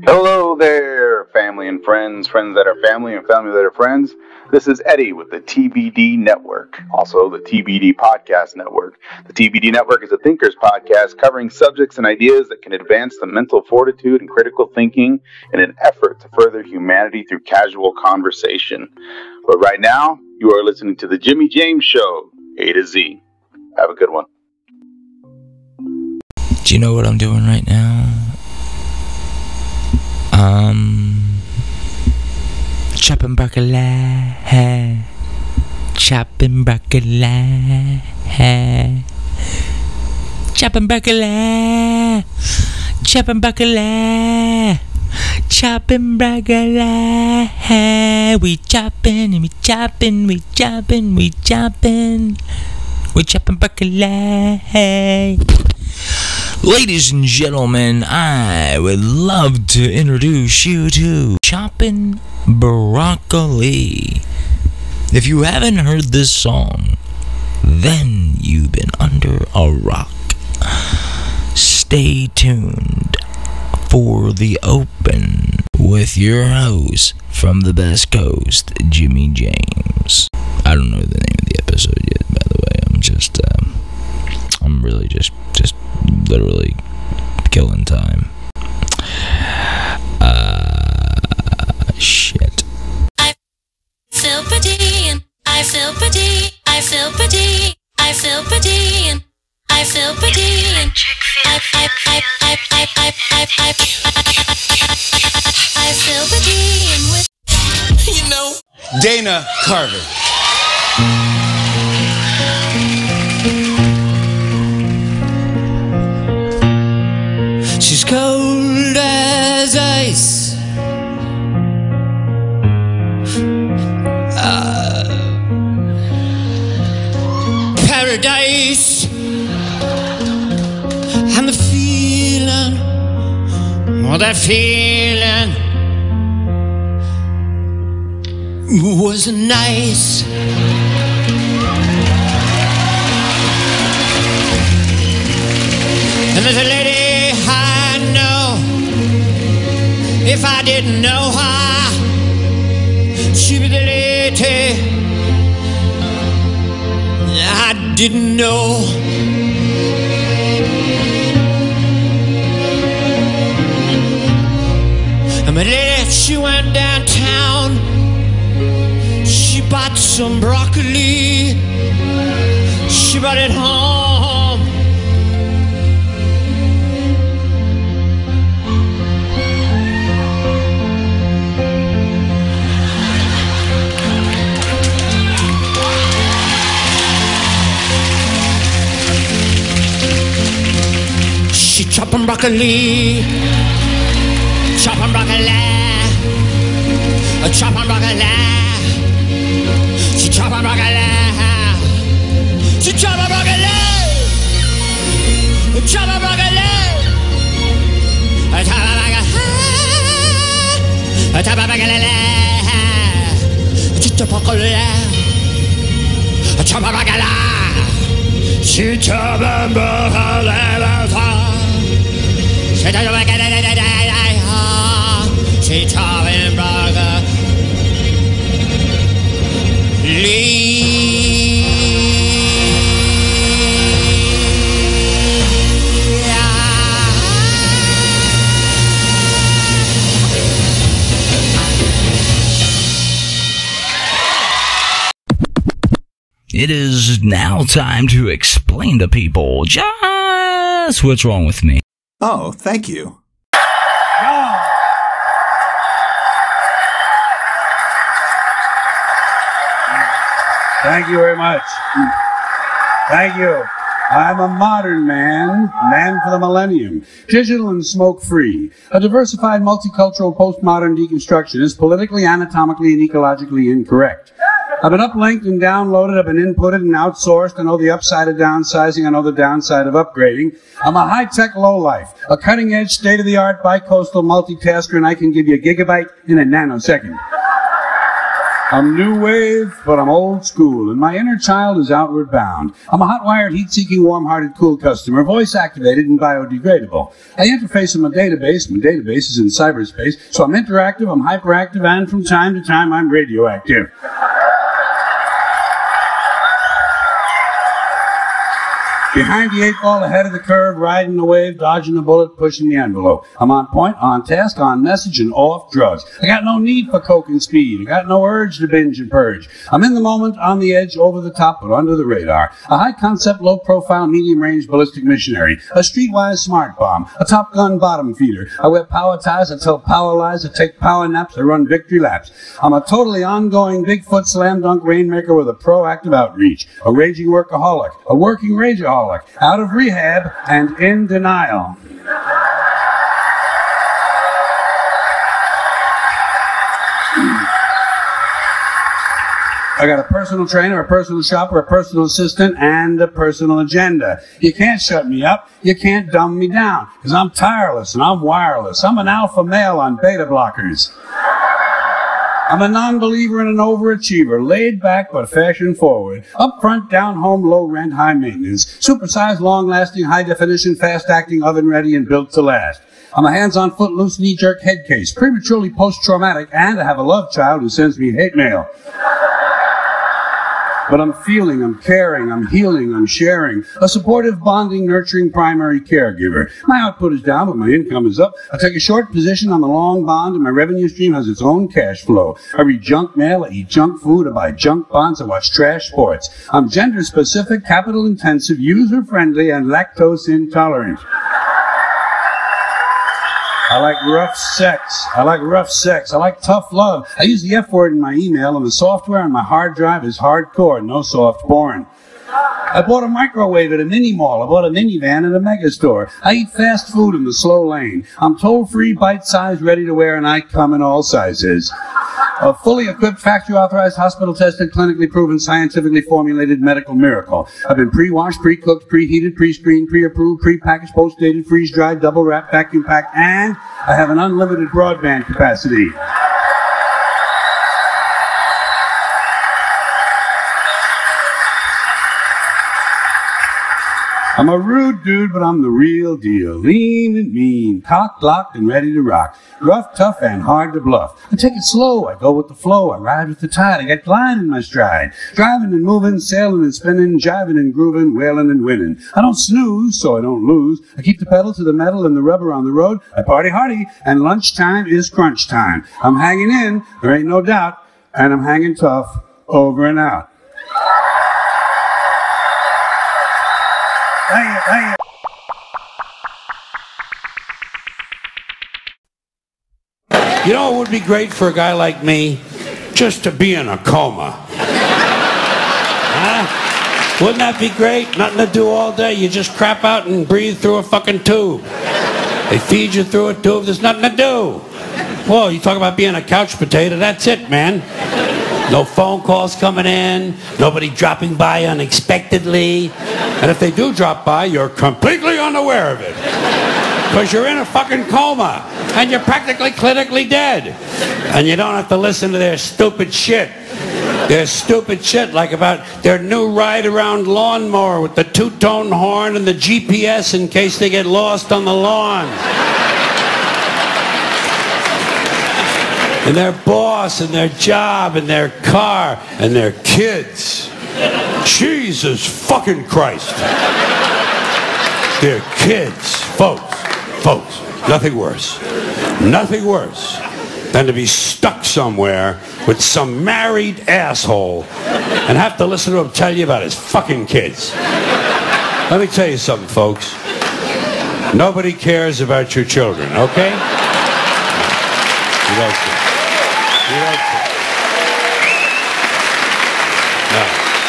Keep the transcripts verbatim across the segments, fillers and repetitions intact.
Hello there, family and friends, friends that are family and family that are friends. This is Eddie with the T B D Network, also the T B D Podcast Network. The T B D Network is a thinkers podcast covering subjects and ideas that can advance the mental fortitude and critical thinking in an effort to further humanity through casual conversation. But right now, you are listening to the Jimmy James Show, A to Z. Have a good one. Do you know what I'm doing right now? Um, chopping broccoli, chopping broccoli, chopping broccoli, chopping broccoli, chopping broccoli. We chopping and we chopping, we chopping, we chopping, we chopping broccoli. Ladies and gentlemen, I would love to introduce you to Choppin' Broccoli. If you haven't heard this song, then you've been under a rock. Stay tuned for the open with your host from the best coast, Jimmy James. I don't know the name of the episode yet, by the way. I'm just, um, I'm really just, just literally killing time. Uh, shit. I feel pretty and I feel pretty. I feel pretty. I feel pretty and I feel pretty and I I I I I I I I I feel pretty and with you know Dana Carvey. She's cold as ice. Uh, paradise. And the feeling, oh, that feeling was nice. And there's a lady I know. If I didn't know her, she'd be the lady I didn't know. And my lady, she went downtown. She bought some broccoli. She brought it home. She chopping broccoli, chopping broccoli, chopping broccoli. She chopping broccoli, she chopping broccoli, chopping broccoli, chopping broccoli, chopping broccoli, chopping broccoli, chopping broccoli. She chopping broccoli. She chopping broccoli. It is now time to explain to people just what's wrong with me. Oh, thank you. Thank you very much. Thank you. I'm a modern man, man for the millennium, digital and smoke-free, a diversified, multicultural, postmodern deconstructionist, politically, anatomically, and ecologically incorrect. I've been uplinked and downloaded, I've been inputted and outsourced. I know the upside of downsizing, I know the downside of upgrading. I'm a high-tech lowlife, a cutting-edge, state-of-the-art, bi-coastal multitasker, and I can give you a gigabyte in a nanosecond. I'm new wave, but I'm old school, and my inner child is outward bound. I'm a hot-wired, heat-seeking, warm-hearted, cool customer, voice-activated and biodegradable. I interface in my database. My database is in cyberspace, so I'm interactive, I'm hyperactive, and from time to time I'm radioactive. Behind the eight ball, ahead of the curve, riding the wave, dodging the bullet, pushing the envelope. I'm on point, on task, on message, and off drugs. I got no need for coke and speed. I got no urge to binge and purge. I'm in the moment, on the edge, over the top, but under the radar. A high-concept, low-profile, medium-range ballistic missionary. A streetwise smart bomb. A Top Gun bottom feeder. I wear power ties, I tell power lies, I take power naps, I run victory laps. I'm a totally ongoing Bigfoot slam dunk rainmaker with a proactive outreach. A raging workaholic. A working rageaholic. Out of rehab and in denial. I got a personal trainer, a personal shopper, a personal assistant, and a personal agenda. You can't shut me up. You can't dumb me down, because I'm tireless and I'm wireless. I'm an alpha male on beta blockers. I'm a non-believer and an overachiever, laid back but fashion forward. Up front, down home, low rent, high maintenance. Supersized, long-lasting, high-definition, fast-acting, oven-ready, and built to last. I'm a hands-on, foot-loose, knee-jerk head case, prematurely post-traumatic, and I have a love child who sends me hate mail. But I'm feeling, I'm caring, I'm healing, I'm sharing. A supportive, bonding, nurturing primary caregiver. My output is down, but my income is up. I take a short position on the long bond, and my revenue stream has its own cash flow. I read junk mail, I eat junk food, I buy junk bonds, I watch trash sports. I'm gender-specific, capital-intensive, user-friendly, and lactose-intolerant. I like rough sex. I like rough sex. I like tough love. I use the F word in my email, and the software on my hard drive is hardcore, no soft porn. I bought a microwave at a mini mall. I bought a minivan at a mega store. I eat fast food in the slow lane. I'm toll-free, bite-sized, ready to wear, and I come in all sizes. A fully equipped, factory-authorized, hospital-tested, clinically proven, scientifically formulated medical miracle. I've been pre-washed, pre-cooked, preheated, pre-screened, pre-approved, pre-packaged, post-dated, freeze-dried, double-wrapped, vacuum-packed, and I have an unlimited broadband capacity. I'm a rude dude, but I'm the real deal. Lean and mean, cocked, locked, and ready to rock. Rough, tough, and hard to bluff. I take it slow, I go with the flow, I ride with the tide, I get blind in my stride. Driving and moving, sailing and spinning, jiving and grooving, wailing and winning. I don't snooze, so I don't lose. I keep the pedal to the metal and the rubber on the road. I party hardy, and lunchtime is crunch time. I'm hanging in, there ain't no doubt, and I'm hanging tough, over and out. Thank you, thank you. You know, it would be great for a guy like me just to be in a coma. Huh? Wouldn't that be great? Nothing to do all day. You just crap out and breathe through a fucking tube. They feed you through a tube. There's nothing to do. Whoa, you talk about being a couch potato. That's it, man. No phone calls coming in, nobody dropping by unexpectedly. And if they do drop by, you're completely unaware of it. Because you're in a fucking coma, and you're practically clinically dead. And you don't have to listen to their stupid shit. Their stupid shit, like about their new ride-around lawnmower with the two-tone horn and the G P S in case they get lost on the lawn. And their boss, and their job, and their car, and their kids. Jesus fucking Christ. Their kids. Folks, folks, nothing worse. Nothing worse than to be stuck somewhere with some married asshole and have to listen to him tell you about his fucking kids. Let me tell you something, folks. Nobody cares about your children, okay? You don't care. You don't care. No.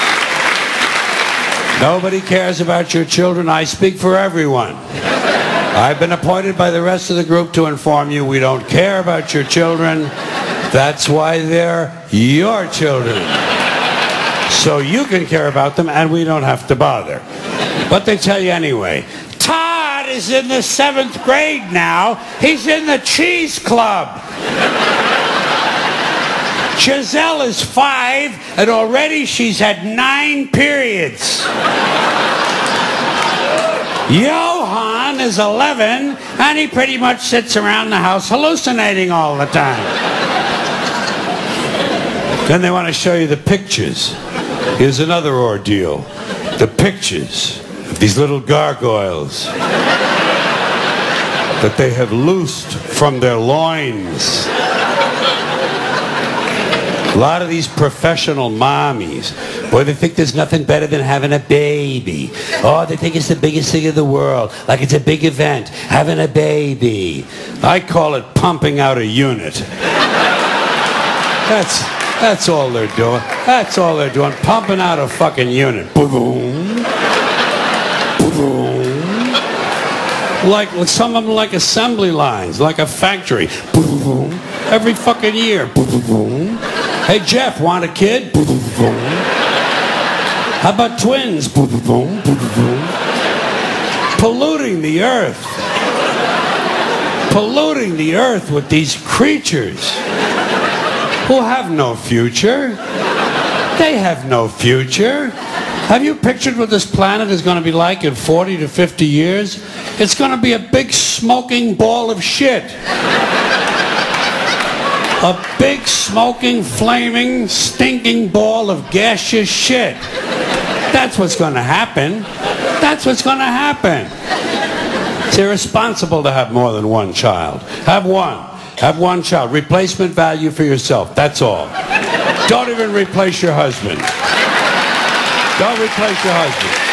Nobody cares about your children. I speak for everyone. I've been appointed by the rest of the group to inform you we don't care about your children. That's why they're your children. So you can care about them and we don't have to bother. But they tell you anyway. Todd is in the seventh grade now. He's in the cheese club. Giselle is five, and already she's had nine periods. Johan is eleven, and he pretty much sits around the house hallucinating all the time. Then they want to show you the pictures. Here's another ordeal. The pictures of these little gargoyles that they have loosed from their loins. A lot of these professional mommies, boy, they think there's nothing better than having a baby. Oh, they think it's the biggest thing in the world, like it's a big event, having a baby. I call it pumping out a unit. That's, that's all they're doing. That's all they're doing, pumping out a fucking unit. Boom, boom. Like, some of them like assembly lines, like a factory. Boom, every fucking year. Boom. Hey, Jeff, want a kid? How about twins? Polluting the earth. Polluting the earth with these creatures who have no future. They have no future. Have you pictured what this planet is going to be like in forty to fifty years? It's going to be a big smoking ball of shit. A big, smoking, flaming, stinking ball of gaseous shit. That's what's going to happen. That's what's going to happen. It's irresponsible to have more than one child. Have one. Have one child. Replacement value for yourself. That's all. Don't even replace your husband. Don't replace your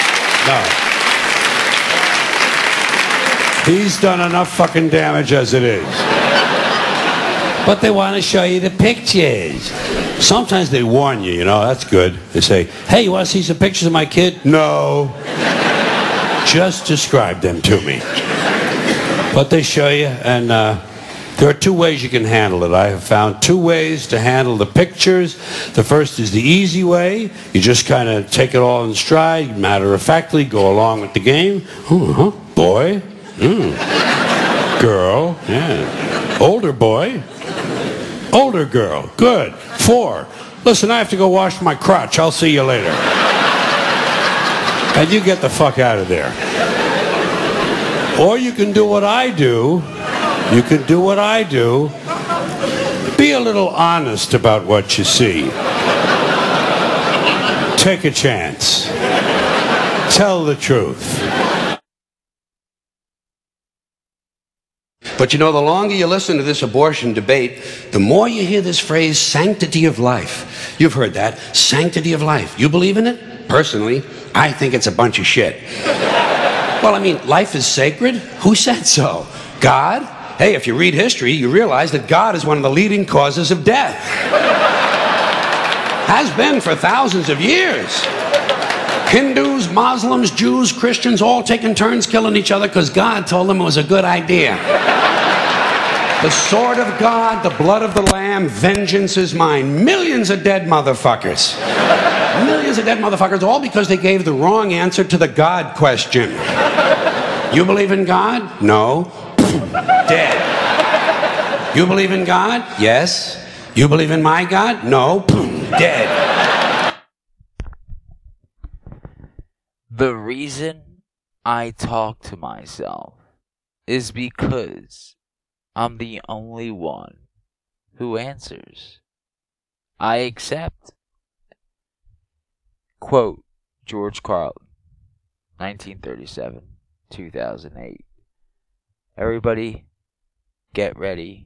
husband. No. He's done enough fucking damage as it is. But they want to show you the pictures. Sometimes they warn you, you know, that's good. They say, hey, you want to see some pictures of my kid? No. Just describe them to me. But they show you, and uh, there are two ways you can handle it. I have found two ways to handle the pictures. The first is the easy way. You just kind of take it all in stride, matter-of-factly, go along with the game. Uh-huh. Boy. Mm. Girl. Yeah. Older boy. Older girl. Good. Four. Listen, I have to go wash my crotch. I'll see you later. And you get the fuck out of there. Or you can do what I do. You can do what I do. Be a little honest about what you see. Take a chance. Tell the truth. But you know, the longer you listen to this abortion debate, the more you hear this phrase, sanctity of life. You've heard that, sanctity of life. You believe in it? Personally, I think it's a bunch of shit. Well, I mean, life is sacred? Who said so? God? Hey, if you read history, you realize that God is one of the leading causes of death. Has been for thousands of years. Hindus, Muslims, Jews, Christians, all taking turns killing each other because God told them it was a good idea. The sword of God, the blood of the Lamb, vengeance is mine. Millions of dead motherfuckers. Millions of dead motherfuckers, all because they gave the wrong answer to the God question. You believe in God? No. Dead. You believe in God? Yes. You believe in my God? No. Dead. The reason I talk to myself is because I'm the only one who answers. I accept. Quote, George Carlin, nineteen thirty-seven, two thousand eight. Everybody, get ready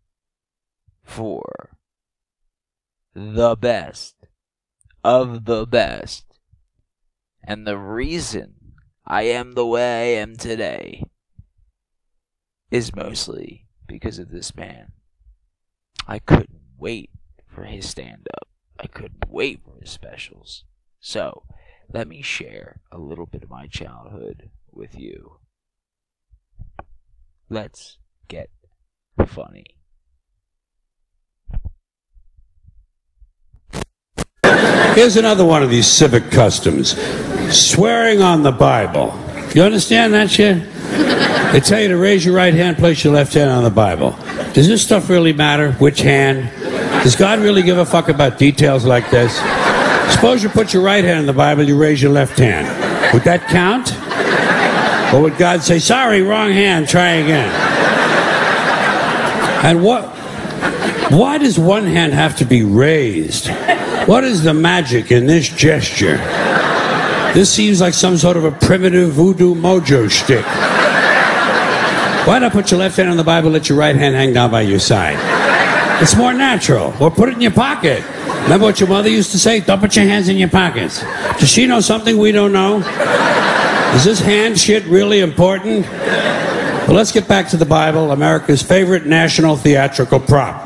for the best of the best. And the reason I am the way I am today is mostly because of this man. I couldn't wait for his stand-up. I couldn't wait for his specials. So, let me share a little bit of my childhood with you. Let's get funny. Here's another one of these civic customs. Swearing on the Bible. You understand that shit? They tell you to raise your right hand, place your left hand on the Bible. Does this stuff really matter? Which hand? Does God really give a fuck about details like this? Suppose you put your right hand in the Bible, you raise your left hand. Would that count? Or would God say, sorry, wrong hand, try again? And what? Why does one hand have to be raised? What is the magic in this gesture? This seems like some sort of a primitive voodoo mojo shtick. Why not put your left hand on the Bible, let your right hand hang down by your side? It's more natural. Or put it in your pocket. Remember what your mother used to say? Don't put your hands in your pockets. Does she know something we don't know? Is this hand shit really important? Well, let's get back to the Bible, America's favorite national theatrical prop.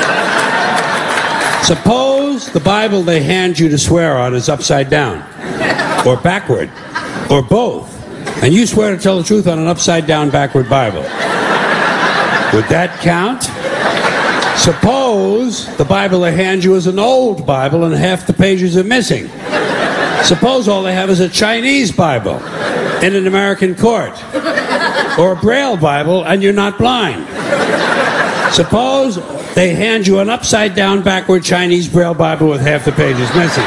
Suppose the Bible they hand you to swear on is upside down, or backward, or both, and you swear to tell the truth on an upside down, backward Bible. Would that count? Suppose the Bible they hand you is an old Bible and half the pages are missing. Suppose all they have is a Chinese Bible in an American court, or a Braille Bible and you're not blind. Suppose they hand you an upside down, backward Chinese Braille Bible with half the pages missing.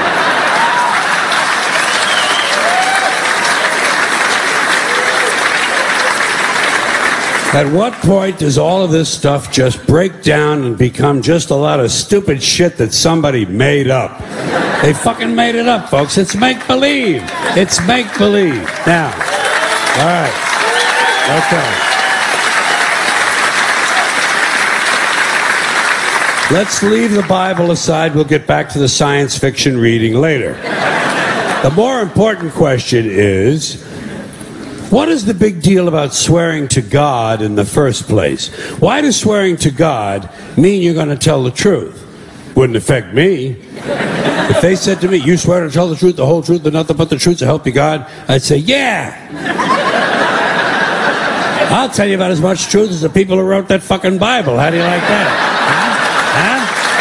At what point does all of this stuff just break down and become just a lot of stupid shit that somebody made up? They fucking made it up, folks. It's make-believe. It's make-believe. Now, all right. Okay. Let's leave the Bible aside. We'll get back to the science fiction reading later. The more important question is, what is the big deal about swearing to God in the first place? Why does swearing to God mean you're going to tell the truth? Wouldn't affect me. If they said to me, you swear to tell the truth, the whole truth, and nothing but the truth to help you God, I'd say, yeah. I'll tell you about as much truth as the people who wrote that fucking Bible. How do you like that? Huh?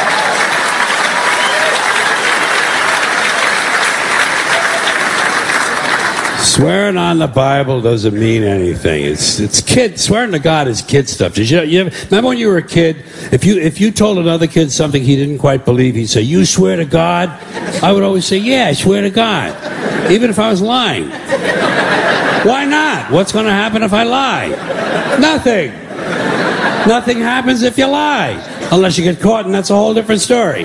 Swearing on the Bible doesn't mean anything. It's it's kid swearing to God is kid stuff. Did you, you ever, remember when you were a kid? If you if you told another kid something he didn't quite believe, he'd say, "You swear to God?" I would always say, "Yeah, I swear to God," even if I was lying. Why not? What's going to happen if I lie? Nothing. Nothing happens if you lie, unless you get caught, and that's a whole different story.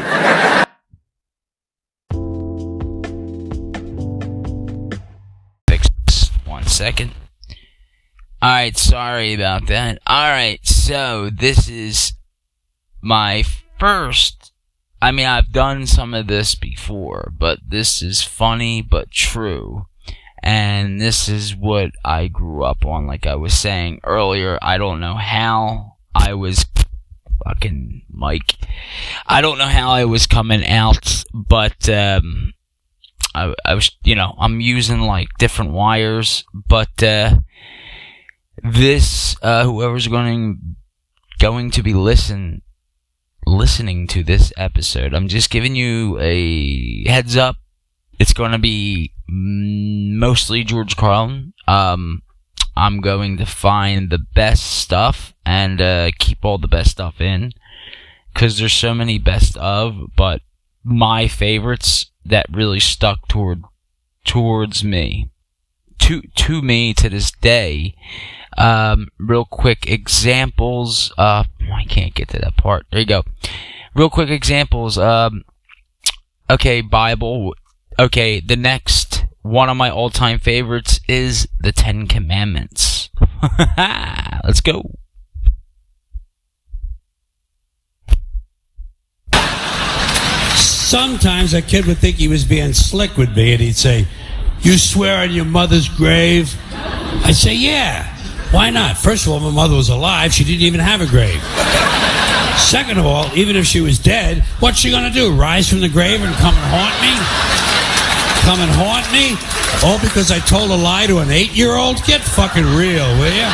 Second. Alright, sorry about that. Alright, so this is my first, I mean, I've done some of this before, but this is funny but true. And this is what I grew up on, like I was saying earlier. I don't know how I was fucking Mike. I don't know how I was coming out, but um I, I was, you know, I'm using like different wires, but uh, this, uh, whoever's going going to be listen listening to this episode, I'm just giving you a heads up. It's going to be mostly George Carlin. Um, I'm going to find the best stuff and uh, keep all the best stuff in, because there's so many best of, but my favorites that really stuck toward towards me to to me to this day. Um, real quick examples. Uh, I can't get to that part. There you go. Real quick examples. Um, okay, Bible. Okay, the next one of my all-time favorites is the Ten Commandments. Let's go. Sometimes a kid would think he was being slick with me, and he'd say, "You swear on your mother's grave?" I'd say, "Yeah, why not? First of all, my mother was alive. She didn't even have a grave. Second of all, even if she was dead, what's she gonna do? Rise from the grave and come and haunt me? Come and haunt me? All because I told a lie to an eight-year-old? Get fucking real, will ya?"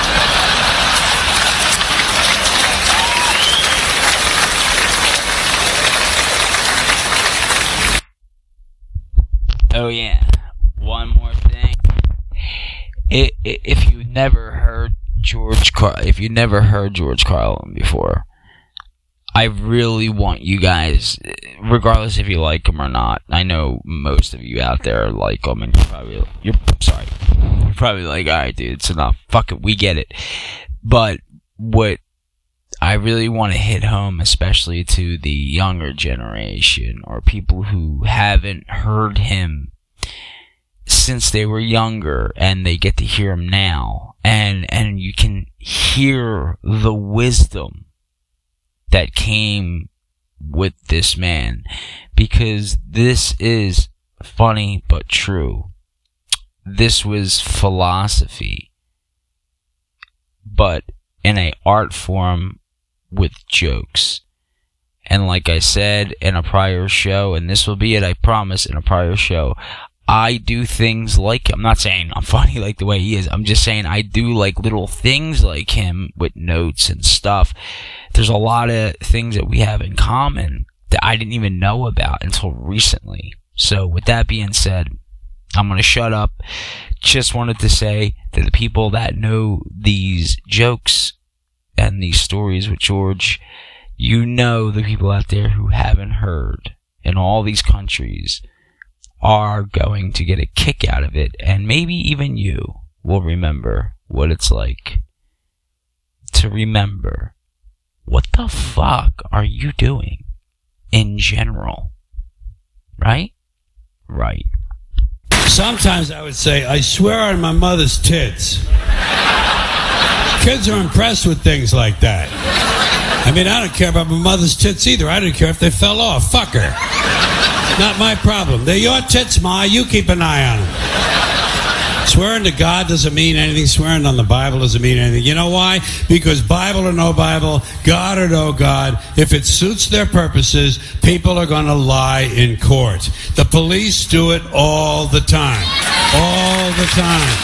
Oh yeah, one more thing. It, it, if you've never heard George Car- if you've never heard George Carlin before, I really want you guys, regardless if you like them or not. I know most of you out there like them, and you're probably, you're sorry, you're probably like, all right, dude, it's enough. Fuck it, we get it. But what I really want to hit home, especially to the younger generation or people who haven't heard him since they were younger, and they get to hear him now, and and you can hear the wisdom that came with this man, because this is funny but true. This was philosophy, but in a art form with jokes. And like I said in a prior show, and this will be it, I promise, in a prior show, I do things like, I'm not saying I'm funny like the way he is, I'm just saying I do like little things like him with notes and stuff. There's a lot of things that we have in common that I didn't even know about until recently. So with that being said, I'm going to shut up. Just wanted to say that the people that know these jokes and these stories with George, you know the people out there who haven't heard in all these countries are going to get a kick out of it, and maybe even you will remember what it's like to remember what the fuck are you doing in general, right? Right. Sometimes I would say, I swear on my mother's tits. Kids are impressed with things like that. I mean, I don't care about my mother's tits either. I don't care if they fell off. Fuck her. Not my problem. They're your tits, Ma. You keep an eye on them. Swearing to God doesn't mean anything. Swearing on the Bible doesn't mean anything. You know why? Because Bible or no Bible, God or no God, if it suits their purposes, people are going to lie in court. The police do it all the time. All the time.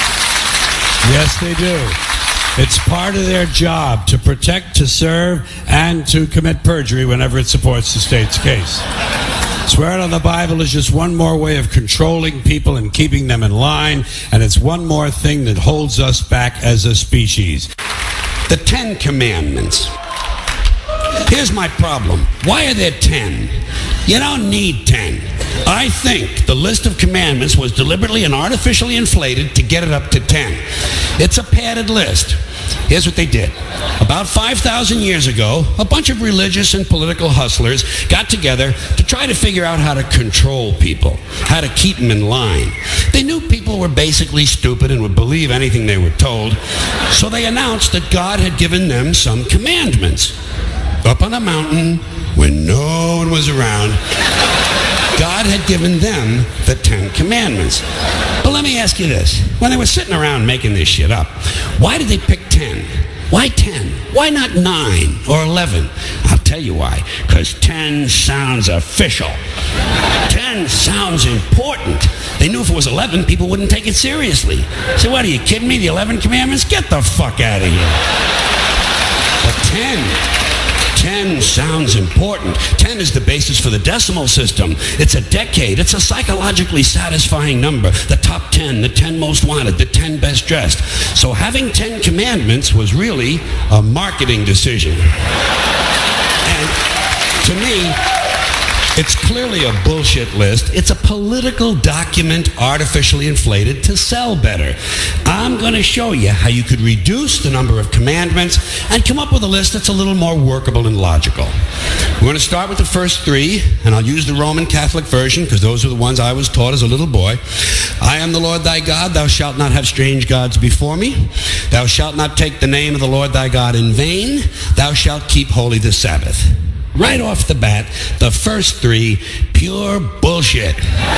Yes, they do. It's part of their job to protect, to serve, and to commit perjury whenever it supports the state's case. Swearing on the Bible is just one more way of controlling people and keeping them in line, and it's one more thing that holds us back as a species. The Ten Commandments. Here's my problem. Why are there ten? You don't need ten. I think the list of commandments was deliberately and artificially inflated to get it up to ten. It's a padded list. Here's what they did. About five thousand years ago, a bunch of religious and political hustlers got together to try to figure out how to control people, how to keep them in line. They knew people were basically stupid and would believe anything they were told, so they announced that God had given them some commandments. Up on a mountain, when no one was around, God had given them the Ten Commandments. But let me ask you this. When they were sitting around making this shit up, why did they pick ten? Why ten? Why not nine or eleven? I'll tell you why. Because ten sounds official. ten sounds important. They knew if it was eleven, people wouldn't take it seriously. So what, are you kidding me? The eleven commandments? Get the fuck out of here. But ten... ten sounds important. ten is the basis for the decimal system. It's a decade. It's a psychologically satisfying number. The top ten, the ten most wanted, the ten best dressed. So having ten commandments was really a marketing decision. And to me, it's clearly a bullshit list. It's a political document artificially inflated to sell better. I'm going to show you how you could reduce the number of commandments and come up with a list that's a little more workable and logical. We're going to start with the first three, and I'll use the Roman Catholic version because those are the ones I was taught as a little boy. I am the Lord thy God. Thou shalt not have strange gods before me. Thou shalt not take the name of the Lord thy God in vain. Thou shalt keep holy the Sabbath. Right off the bat, the first three, pure bullshit.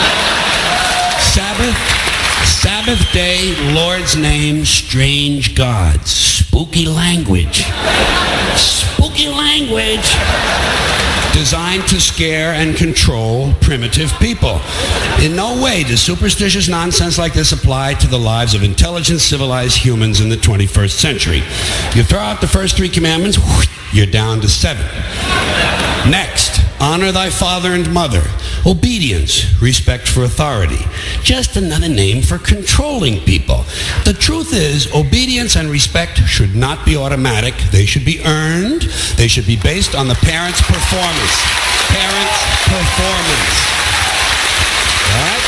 Sabbath, Sabbath day, Lord's name, strange gods. Spooky language. Spooky language. Designed to scare and control primitive people. In no way does superstitious nonsense like this apply to the lives of intelligent, civilized humans in the twenty-first century. You throw out the first three commandments, whoosh, you're down to seven. Next, honor thy father and mother. Obedience, respect for authority. Just another name for controlling people. The truth is, obedience and respect should not be automatic. They should be earned. They should be based on the parent's performance. Parent's performance. All right?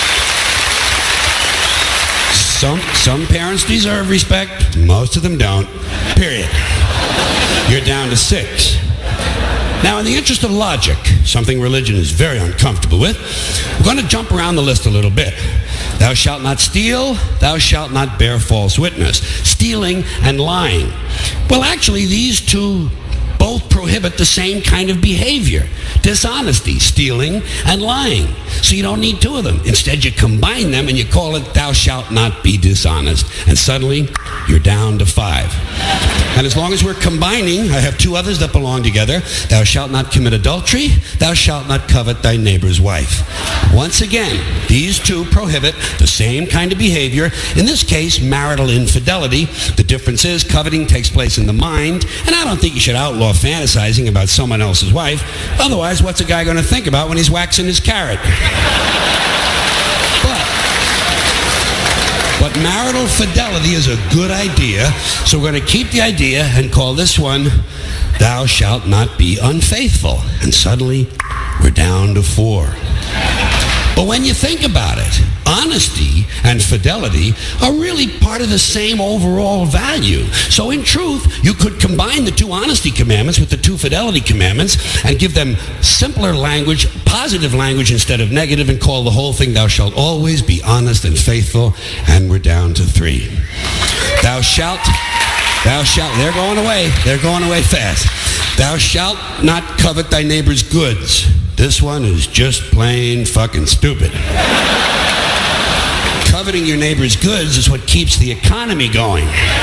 Some, some parents deserve respect. Most of them don't. Period. You're down to six. Now, in the interest of logic, something religion is very uncomfortable with, we're going to jump around the list a little bit. Thou shalt not steal, thou shalt not bear false witness. Stealing and lying. Well, actually, these two both prohibit the same kind of behavior. Dishonesty, stealing, and lying. So you don't need two of them. Instead, you combine them and you call it thou shalt not be dishonest. And suddenly, you're down to five. And as long as we're combining, I have two others that belong together. Thou shalt not commit adultery. Thou shalt not covet thy neighbor's wife. Once again, these two prohibit the same kind of behavior. In this case, marital infidelity. The difference is coveting takes place in the mind. And I don't think you should outlaw fantasizing about someone else's wife. Otherwise, what's a guy going to think about when he's waxing his carrot? But, but marital fidelity is a good idea, so we're going to keep the idea and call this one, thou shalt not be unfaithful. And suddenly, we're down to four. But when you think about it, honesty and fidelity are really part of the same overall value. So in truth, you could combine the two honesty commandments with the two fidelity commandments and give them simpler language, positive language instead of negative, and call the whole thing, thou shalt always be honest and faithful. And we're down to three. Thou shalt, thou shalt, they're going away. They're going away fast. Thou shalt not covet thy neighbor's goods. This one is just plain fucking stupid. Coveting your neighbor's goods is what keeps the economy going.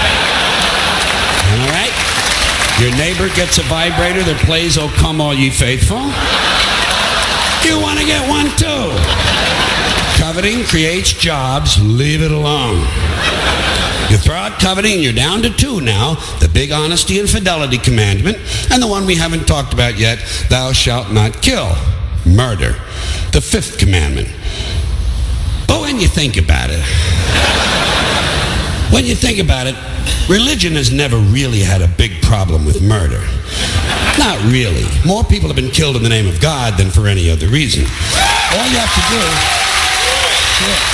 All right? Your neighbor gets a vibrator that plays "Oh Come All Ye Faithful." You want to get one too. Coveting creates jobs. Leave it alone. You throw out coveting and you're down to two now. The big honesty and fidelity commandment, and the one we haven't talked about yet, thou shalt not kill. Murder. The fifth commandment. But when you think about it, when you think about it, religion has never really had a big problem with murder. Not really. More people have been killed in the name of God than for any other reason. All you have to do... Yeah.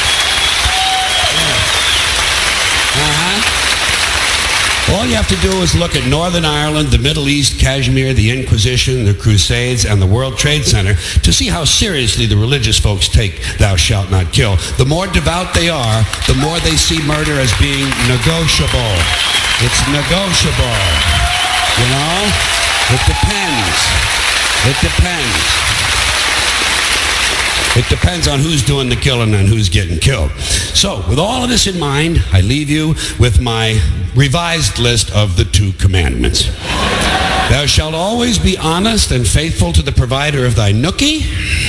All you have to do is look at Northern Ireland, the Middle East, Kashmir, the Inquisition, the Crusades, and the World Trade Center to see how seriously the religious folks take thou shalt not kill. The more devout they are, the more they see murder as being negotiable. It's negotiable. You know? It depends. It depends. It depends on who's doing the killing and who's getting killed. So, with all of this in mind, I leave you with my revised list of the two commandments. Thou shalt always be honest and faithful to the provider of thy nookie.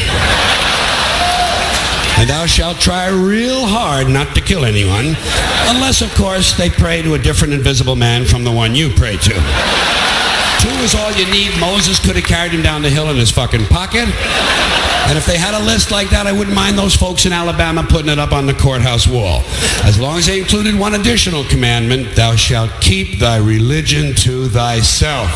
And thou shalt try real hard not to kill anyone, unless, of course, they pray to a different invisible man from the one you pray to. Two is all you need. Moses could have carried him down the hill in his fucking pocket. And if they had a list like that, I wouldn't mind those folks in Alabama putting it up on the courthouse wall. As long as they included one additional commandment, thou shalt keep thy religion to thyself.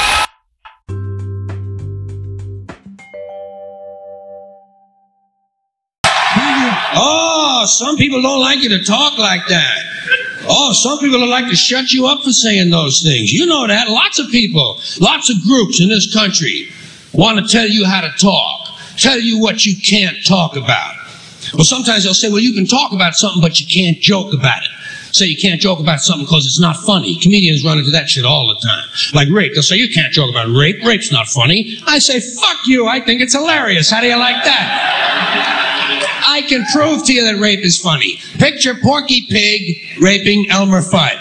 Oh, some people don't like you to talk like that. Oh, some people would like to shut you up for saying those things. You know that. Lots of people, lots of groups in this country want to tell you how to talk. Tell you what you can't talk about. Well, sometimes they'll say, well, you can talk about something, but you can't joke about it. Say you can't joke about something because it's not funny. Comedians run into that shit all the time. Like rape. They'll say, you can't joke about rape. Rape's not funny. I say, fuck you. I think it's hilarious. How do you like that? I can prove to you that rape is funny. Picture Porky Pig raping Elmer Fudd.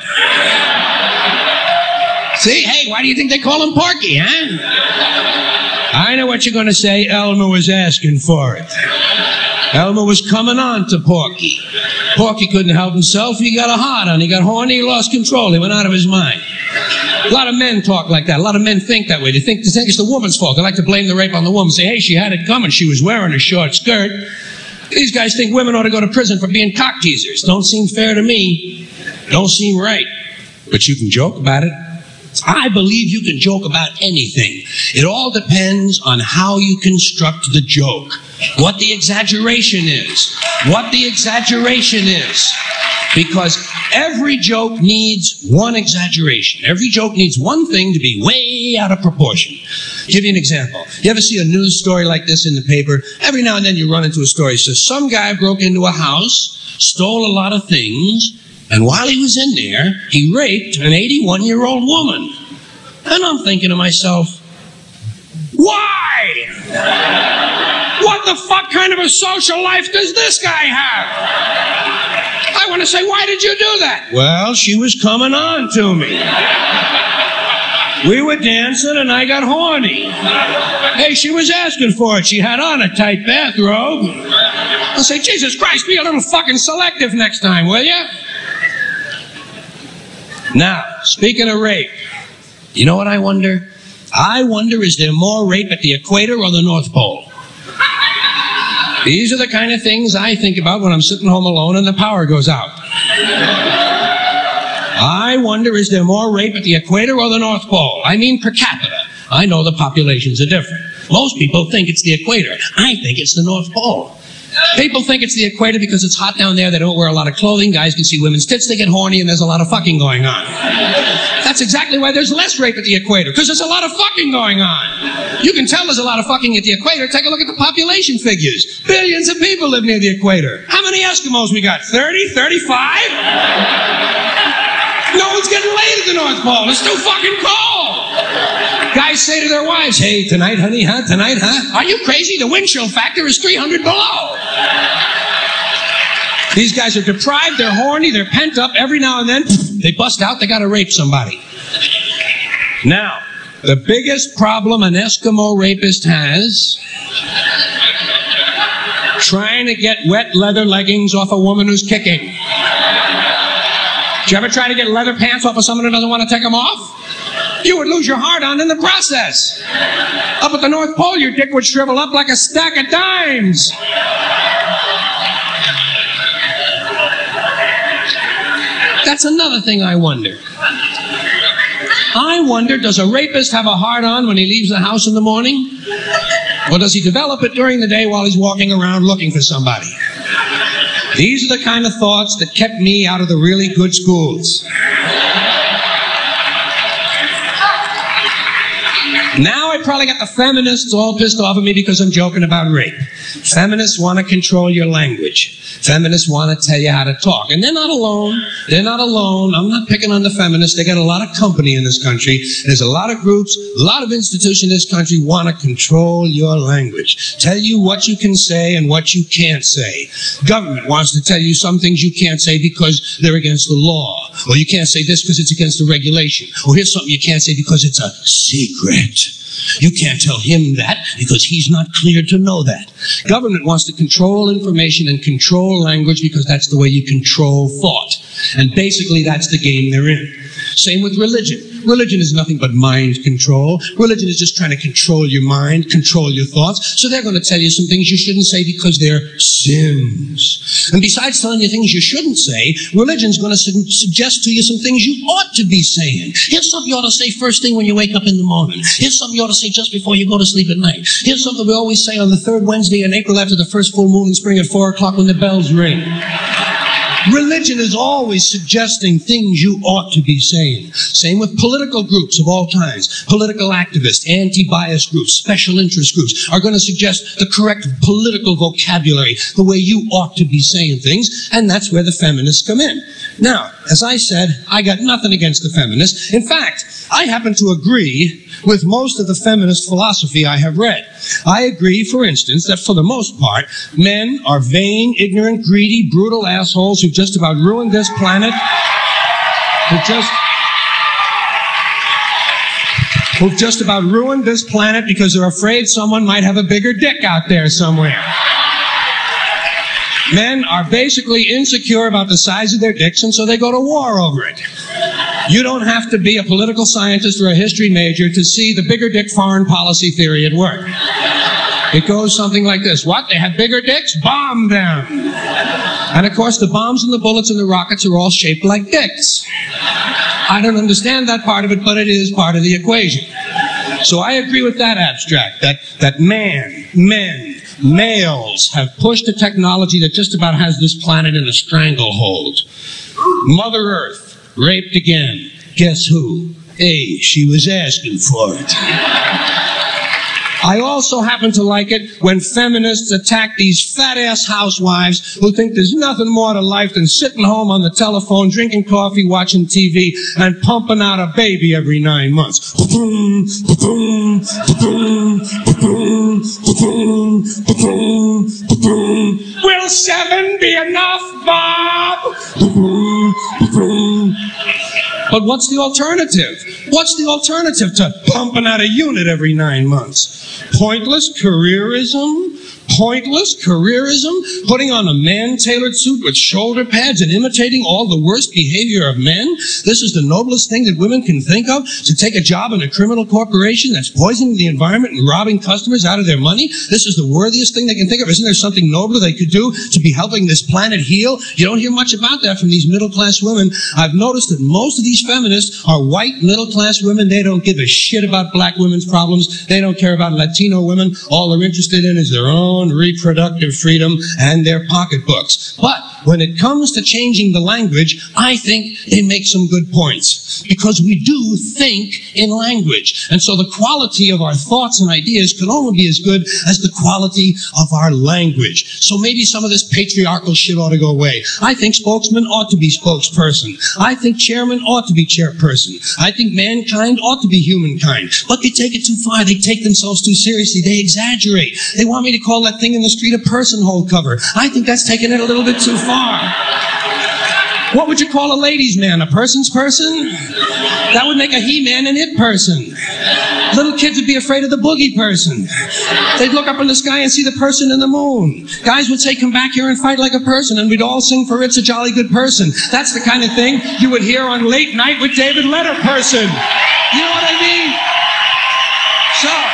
See? Hey, why do you think they call him Porky, huh? I know what you're going to say. Elmer was asking for it. Elmer was coming on to Porky. Porky couldn't help himself. He got a hard on. He got horny. He lost control. He went out of his mind. A lot of men talk like that. A lot of men think that way. They think, they think it's the woman's fault. They like to blame the rape on the woman. Say, hey, she had it coming. She was wearing a short skirt. These guys think women ought to go to prison for being cock teasers. Don't seem fair to me. Don't seem right. But you can joke about it. I believe you can joke about anything. It all depends on how you construct the joke. What the exaggeration is. What the exaggeration is. Because every joke needs one exaggeration. Every joke needs one thing to be way out of proportion. I'll give you an example. You ever see a news story like this in the paper? Every now and then you run into a story that says some guy broke into a house, stole a lot of things, and while he was in there, he raped an eighty-one-year-old woman. And I'm thinking to myself, why? What the fuck kind of a social life does this guy have? I want to say, why did you do that? Well, she was coming on to me. We were dancing and I got horny. Hey, she was asking for it. She had on a tight bathrobe. I'll say, Jesus Christ, be a little fucking selective next time, will you? Now, speaking of rape, you know what I wonder? I wonder, is there more rape at the equator or the North Pole? These are the kind of things I think about when I'm sitting home alone and the power goes out. I wonder, is there more rape at the equator or the North Pole? I mean per capita. I know the populations are different. Most people think it's the equator. I think it's the North Pole. People think it's the equator because it's hot down there. They don't wear a lot of clothing. Guys can see women's tits. They get horny, and there's a lot of fucking going on. That's exactly why there's less rape at the equator, because there's a lot of fucking going on. You can tell there's a lot of fucking at the equator. Take a look at the population figures. Billions of people live near the equator. How many Eskimos we got? thirty? thirty-five? No one's getting laid at the North Pole. It's too fucking cold. Guys say to their wives, hey, tonight, honey, huh? Tonight, huh? Are you crazy? The wind chill factor is three hundred below. These guys are deprived, they're horny, they're pent up. Every now and then, they bust out, they gotta rape somebody. Now, the biggest problem an Eskimo rapist has, trying to get wet leather leggings off a woman who's kicking. Did you ever try to get leather pants off of someone who doesn't want to take them off? You would lose your heart on in the process. Up at the North Pole, your dick would shrivel up like a stack of dimes. That's another thing I wonder. I wonder, does a rapist have a hard-on when he leaves the house in the morning? Or does he develop it during the day while he's walking around looking for somebody? These are the kind of thoughts that kept me out of the really good schools. Now I probably got the feminists all pissed off at me because I'm joking about rape. Feminists want to control your language. Feminists want to tell you how to talk. And they're not alone. They're not alone. I'm not picking on the feminists. They got a lot of company in this country. There's a lot of groups, a lot of institutions in this country want to control your language. Tell you what you can say and what you can't say. Government wants to tell you some things you can't say because they're against the law. Or you can't say this because it's against the regulation. Or here's something you can't say because it's a secret. You can't tell him that because he's not cleared to know that. Government wants to control information and control language because that's the way you control thought. And basically that's the game they're in. Same with religion. Religion is nothing but mind control. Religion is just trying to control your mind, control your thoughts. So they're going to tell you some things you shouldn't say because they're sins. And besides telling you things you shouldn't say, religion's going to su- suggest to you some things you ought to be saying. Here's something you ought to say first thing when you wake up in the morning. Here's something you ought to say just before you go to sleep at night. Here's something we always say on the third Wednesday in April after the first full moon in spring at four o'clock when the bells ring. Religion is always suggesting things you ought to be saying. Same with political groups of all kinds. Political activists, anti-bias groups, special interest groups are going to suggest the correct political vocabulary, the way you ought to be saying things, and that's where the feminists come in. Now, as I said, I got nothing against the feminists. In fact, I happen to agree with most of the feminist philosophy I have read. I agree, for instance, that for the most part, men are vain, ignorant, greedy, brutal assholes who've just about ruined this planet, who've just, who've just about ruined this planet because they're afraid someone might have a bigger dick out there somewhere. Men are basically insecure about the size of their dicks, and so they go to war over it. You don't have to be a political scientist or a history major to see the bigger dick foreign policy theory at work. It goes something like this. What? They have bigger dicks? Bomb them. And of course, the bombs and the bullets and the rockets are all shaped like dicks. I don't understand that part of it, but it is part of the equation. So I agree with that abstract, that, that man, men, males have pushed a technology that just about has this planet in a stranglehold. Mother Earth, raped again. Guess who? Hey, she was asking for it. I also happen to like it when feminists attack these fat-ass housewives who think there's nothing more to life than sitting home on the telephone, drinking coffee, watching T V, and pumping out a baby every nine months. Will seven be enough, Bob? But what's the alternative? What's the alternative to pumping out a unit every nine months? Pointless careerism? Pointless careerism? Putting on a man-tailored suit with shoulder pads and imitating all the worst behavior of men? This is the noblest thing that women can think of? To take a job in a criminal corporation that's poisoning the environment and robbing customers out of their money? This is the worthiest thing they can think of? Isn't there something nobler they could do to be helping this planet heal? You don't hear much about that from these middle-class women. I've noticed that most of these feminists are white middle-class women. They don't give a shit about black women's problems. They don't care about Latino women. All they're interested in is their own reproductive freedom and their pocketbooks. But when it comes to changing the language, I think they make some good points. Because we do think in language. And so the quality of our thoughts and ideas can only be as good as the quality of our language. So maybe some of this patriarchal shit ought to go away. I think spokesman ought to be spokesperson. I think chairman ought to be chairperson. I think mankind ought to be humankind. But they take it too far. They take themselves too seriously. They exaggerate. They want me to call that thing in the street a person hole cover. I think that's taking it a little bit too far. What would you call a ladies' man? A person's person? That would make a he-man an it person. Little kids would be afraid of the boogie person. They'd look up in the sky and see the person in the moon. Guys would say, come back here and fight like a person, and we'd all sing for It's a Jolly Good Person. That's the kind of thing you would hear on Late Night with David Letterperson. You know what I mean? So...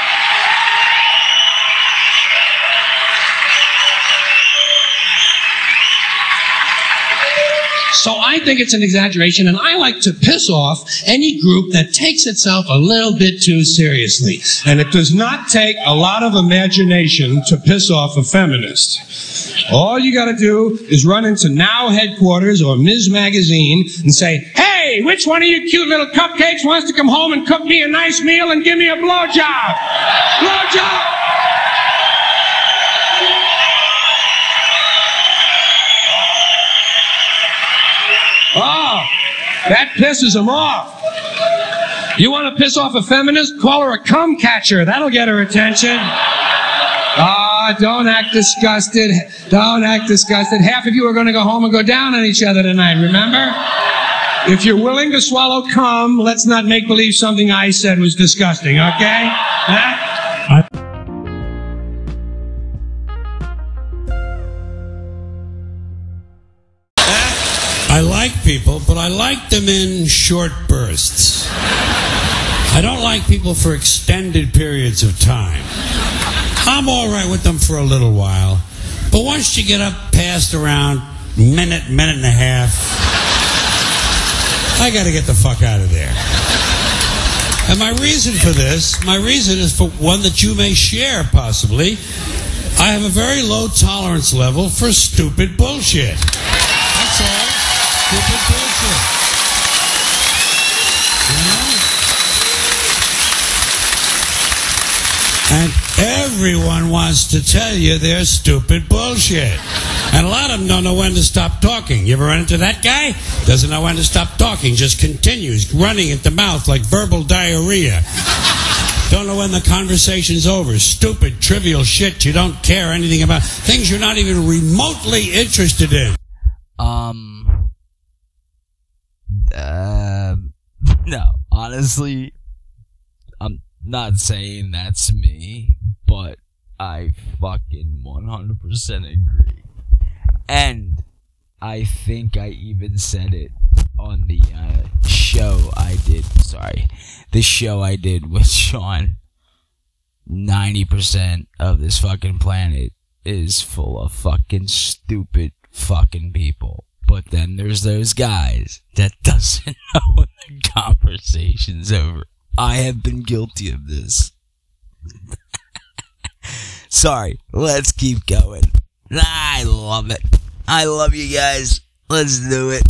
So I think it's an exaggeration, and I like to piss off any group that takes itself a little bit too seriously. And it does not take a lot of imagination to piss off a feminist. All you got to do is run into Now Headquarters or Miz Magazine and say, hey, which one of you cute little cupcakes wants to come home and cook me a nice meal and give me a blowjob? Blowjob! Oh, that pisses them off. You want to piss off a feminist? Call her a cum catcher. That'll get her attention. Ah, oh, don't act disgusted. Don't act disgusted. Half of you are going to go home and go down on each other tonight, remember? If you're willing to swallow cum, let's not make believe something I said was disgusting, okay? Huh? I I like people, but I like them in short bursts. I don't like people for extended periods of time. I'm all right with them for a little while, but once you get up past around minute, minute and a half, I got to get the fuck out of there. And my reason for this, my reason is for one that you may share, possibly. I have a very low tolerance level for stupid bullshit. That's all. Stupid bullshit. You know? And everyone wants to tell you their stupid bullshit. And a lot of them don't know when to stop talking. You ever run into that guy? Doesn't know when to stop talking. Just continues running at the mouth like verbal diarrhea. Don't know when the conversation's over. Stupid, trivial shit you don't care anything about. Things you're not even remotely interested in. Um... Uh, no, honestly, I'm not saying that's me, but I fucking one hundred percent agree. And I think I even said it on the uh, show I did. Sorry, the show I did with Sean. ninety percent of this fucking planet is full of fucking stupid fucking people. But then there's those guys that doesn't know when the conversation's over. I have been guilty of this. Sorry, let's keep going. I love it. I love you guys. Let's do it.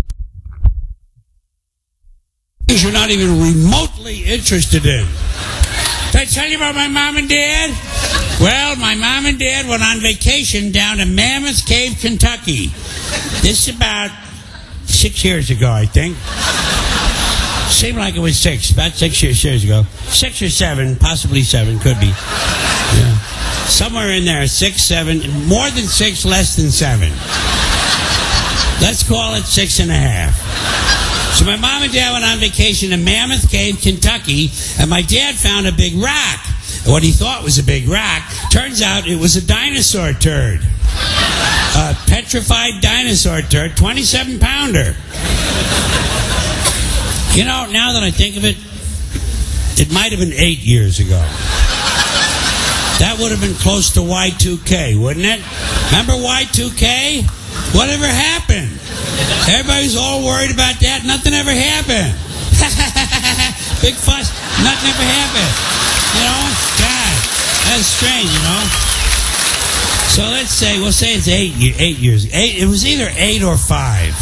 You're not even remotely interested in. Did I tell you about my mom and dad? Well, my mom and dad went on vacation down to Mammoth Cave, Kentucky. This is about six years ago, I think. Seemed like it was six, about six years, years ago. Six or seven, possibly seven, could be. Yeah. Somewhere in there, six, seven, more than six, less than seven. Let's call it six and a half. So my mom and dad went on vacation in Mammoth Cave, Kentucky, and my dad found a big rock. What he thought was a big rock, turns out it was a dinosaur turd. A petrified dinosaur turd, twenty-seven pounder. You know, now that I think of it, it might have been eight years ago. That would have been close to Y two K, wouldn't it? Remember Y two K? Whatever happened? Everybody's all worried about that. Nothing ever happened. Big fuss. Nothing ever happened. You know? God, that's strange, you know? So let's say, we'll say it's eight, eight years. Eight, it was either eight or five.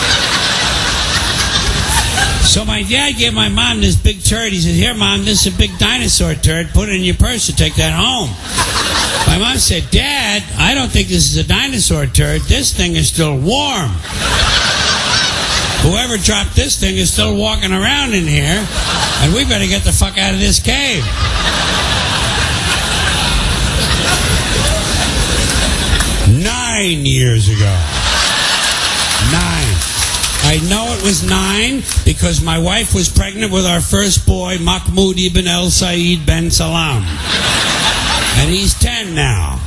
So my dad gave my mom this big turd. He said, here, Mom, this is a big dinosaur turd. Put it in your purse and take that home. My mom said, Dad, I don't think this is a dinosaur turd. This thing is still warm. Whoever dropped this thing is still walking around in here, and we better get the fuck out of this cave. Nine years ago. Nine. I know it was nine because my wife was pregnant with our first boy, Mahmoud ibn El Said ben Salam. And he's ten now.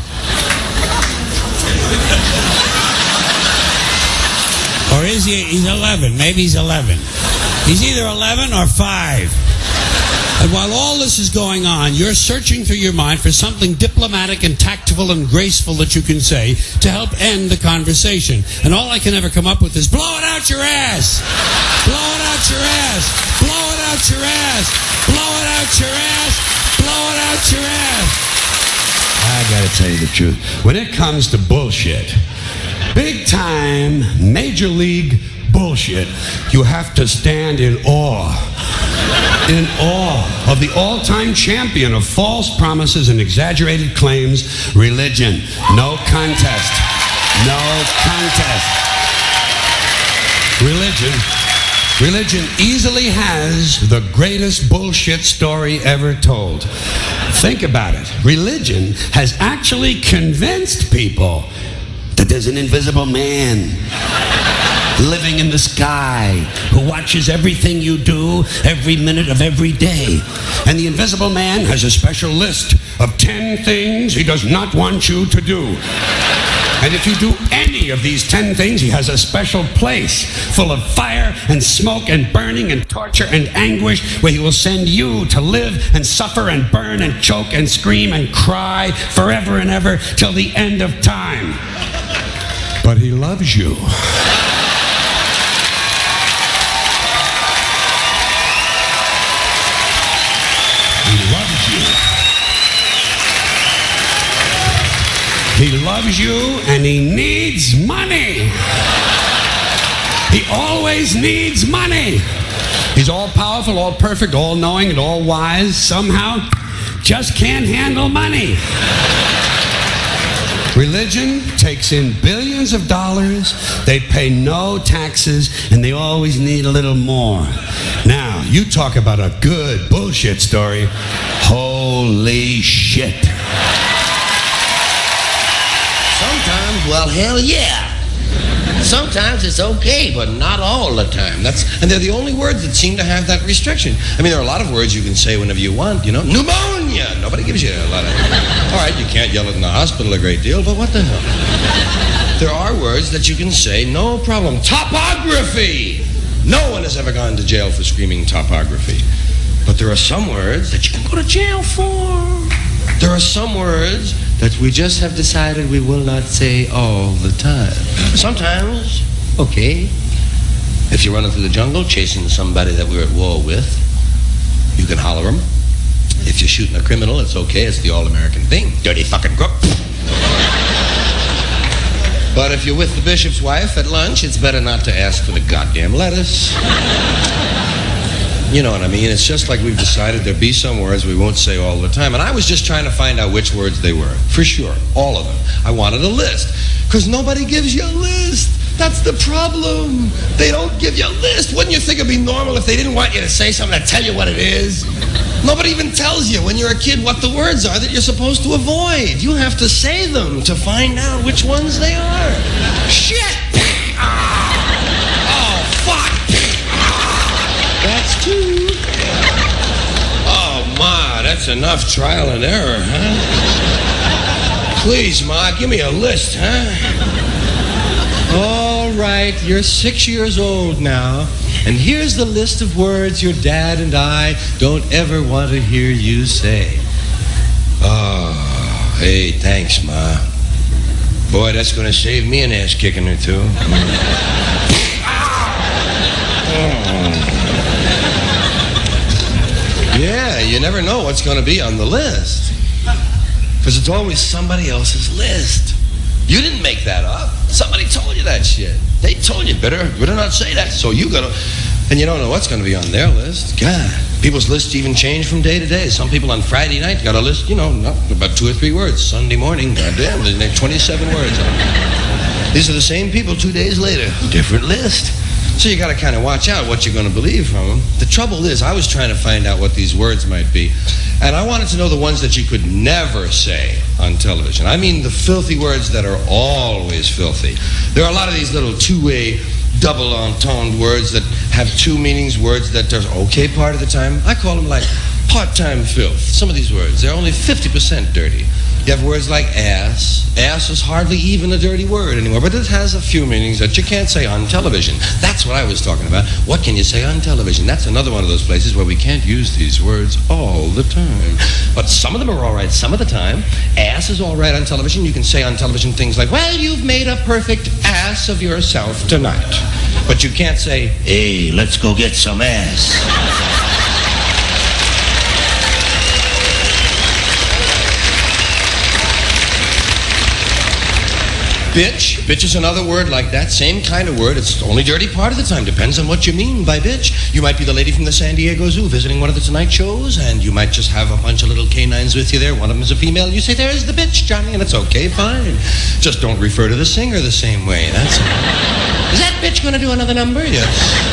Or is he? He's eleven. Maybe he's eleven. He's either eleven or five. And while all this is going on, you're searching through your mind for something diplomatic and tactful and graceful that you can say to help end the conversation. And all I can ever come up with is, blow it out your ass! Blow it out your ass! Blow it out your ass! Blow it out your ass! Blow it out your ass! I gotta tell you the truth. When it comes to bullshit, big time, major league bullshit, you have to stand in awe. In awe of the all-time champion of false promises and exaggerated claims, religion. No contest. No contest. Religion. Religion easily has the greatest bullshit story ever told. Think about it. Religion has actually convinced people that there's an invisible man living in the sky who watches everything you do every minute of every day. And the invisible man has a special list of ten things he does not want you to do. And if you do any of these ten things, he has a special place full of fire and smoke and burning and torture and anguish where he will send you to live and suffer and burn and choke and scream and cry forever and ever till the end of time. But he loves you. He loves you. He loves you and he needs money. He always needs money. He's all powerful, all perfect, all knowing, and all wise. Somehow, just can't handle money. Religion takes in billions of dollars, they pay no taxes, and they always need a little more. Now, you talk about a good bullshit story. Holy shit. Sometimes, well, hell yeah. Sometimes it's okay, but not all the time. That's, and they're the only words that seem to have that restriction. I mean, there are a lot of words you can say whenever you want, you know. Pneumonia! Nobody gives you a lot of... All right, you can't yell it in the hospital a great deal, but what the hell? There are words that you can say, no problem. Topography! No one has ever gone to jail for screaming topography. But there are some words that you can go to jail for. There are some words that we just have decided we will not say all the time. Sometimes, okay. If you're running through the jungle chasing somebody that we're at war with, you can holler them. If you're shooting a criminal, it's okay. It's the all-American thing. Dirty fucking crook. But if you're with the bishop's wife at lunch, it's better not to ask for the goddamn lettuce. You know what I mean? It's just like we've decided there'll be some words we won't say all the time. And I was just trying to find out which words they were. For sure. All of them. I wanted a list. Because nobody gives you a list. That's the problem. They don't give you a list. Wouldn't you think it'd be normal if they didn't want you to say something to tell you what it is? Nobody even tells you when you're a kid what the words are that you're supposed to avoid. You have to say them to find out which ones they are. Shit! Oh, fuck! That's two. Oh, Ma, that's enough trial and error, huh? Please, Ma, give me a list, huh? All right, you're six years old now, and here's the list of words your dad and I don't ever want to hear you say. Oh, hey, thanks, Ma. Boy, that's going to save me an ass kicking or two. Oh. Yeah, you never know what's going to be on the list. Because it's always somebody else's list. You didn't make that up. Somebody told you that shit. They told you better, better not say that. So you gotta, and you don't know what's going to be on their list. God, people's lists even change from day to day. Some people on Friday night got a list, you know, about two or three words. Sunday morning, goddamn, there's like twenty-seven words on it. These are the same people two days later. Different list. So you got to kind of watch out what you're going to believe from them. The trouble is, I was trying to find out what these words might be. And I wanted to know the ones that you could never say on television. I mean the filthy words that are always filthy. There are a lot of these little two-way, double entendre words that have two meanings, words that are okay part of the time. I call them like part-time filth. Some of these words, they're only fifty percent dirty. You have words like ass. Ass is hardly even a dirty word anymore, but it has a few meanings that you can't say on television. That's what I was talking about. What can you say on television? That's another one of those places where we can't use these words all the time. But some of them are all right some of the time. Ass is all right on television. You can say on television things like, well, you've made a perfect ass of yourself tonight. But you can't say, hey, let's go get some ass. Bitch. Bitch is another word like that. Same kind of word. It's only dirty part of the time. Depends on what you mean by bitch. You might be the lady from the San Diego Zoo visiting one of the Tonight shows, and you might just have a bunch of little canines with you there. One of them is a female, and you say, there's the bitch, Johnny, and it's okay, fine. Just don't refer to the singer the same way. That's all. Is that bitch going to do another number? Yes.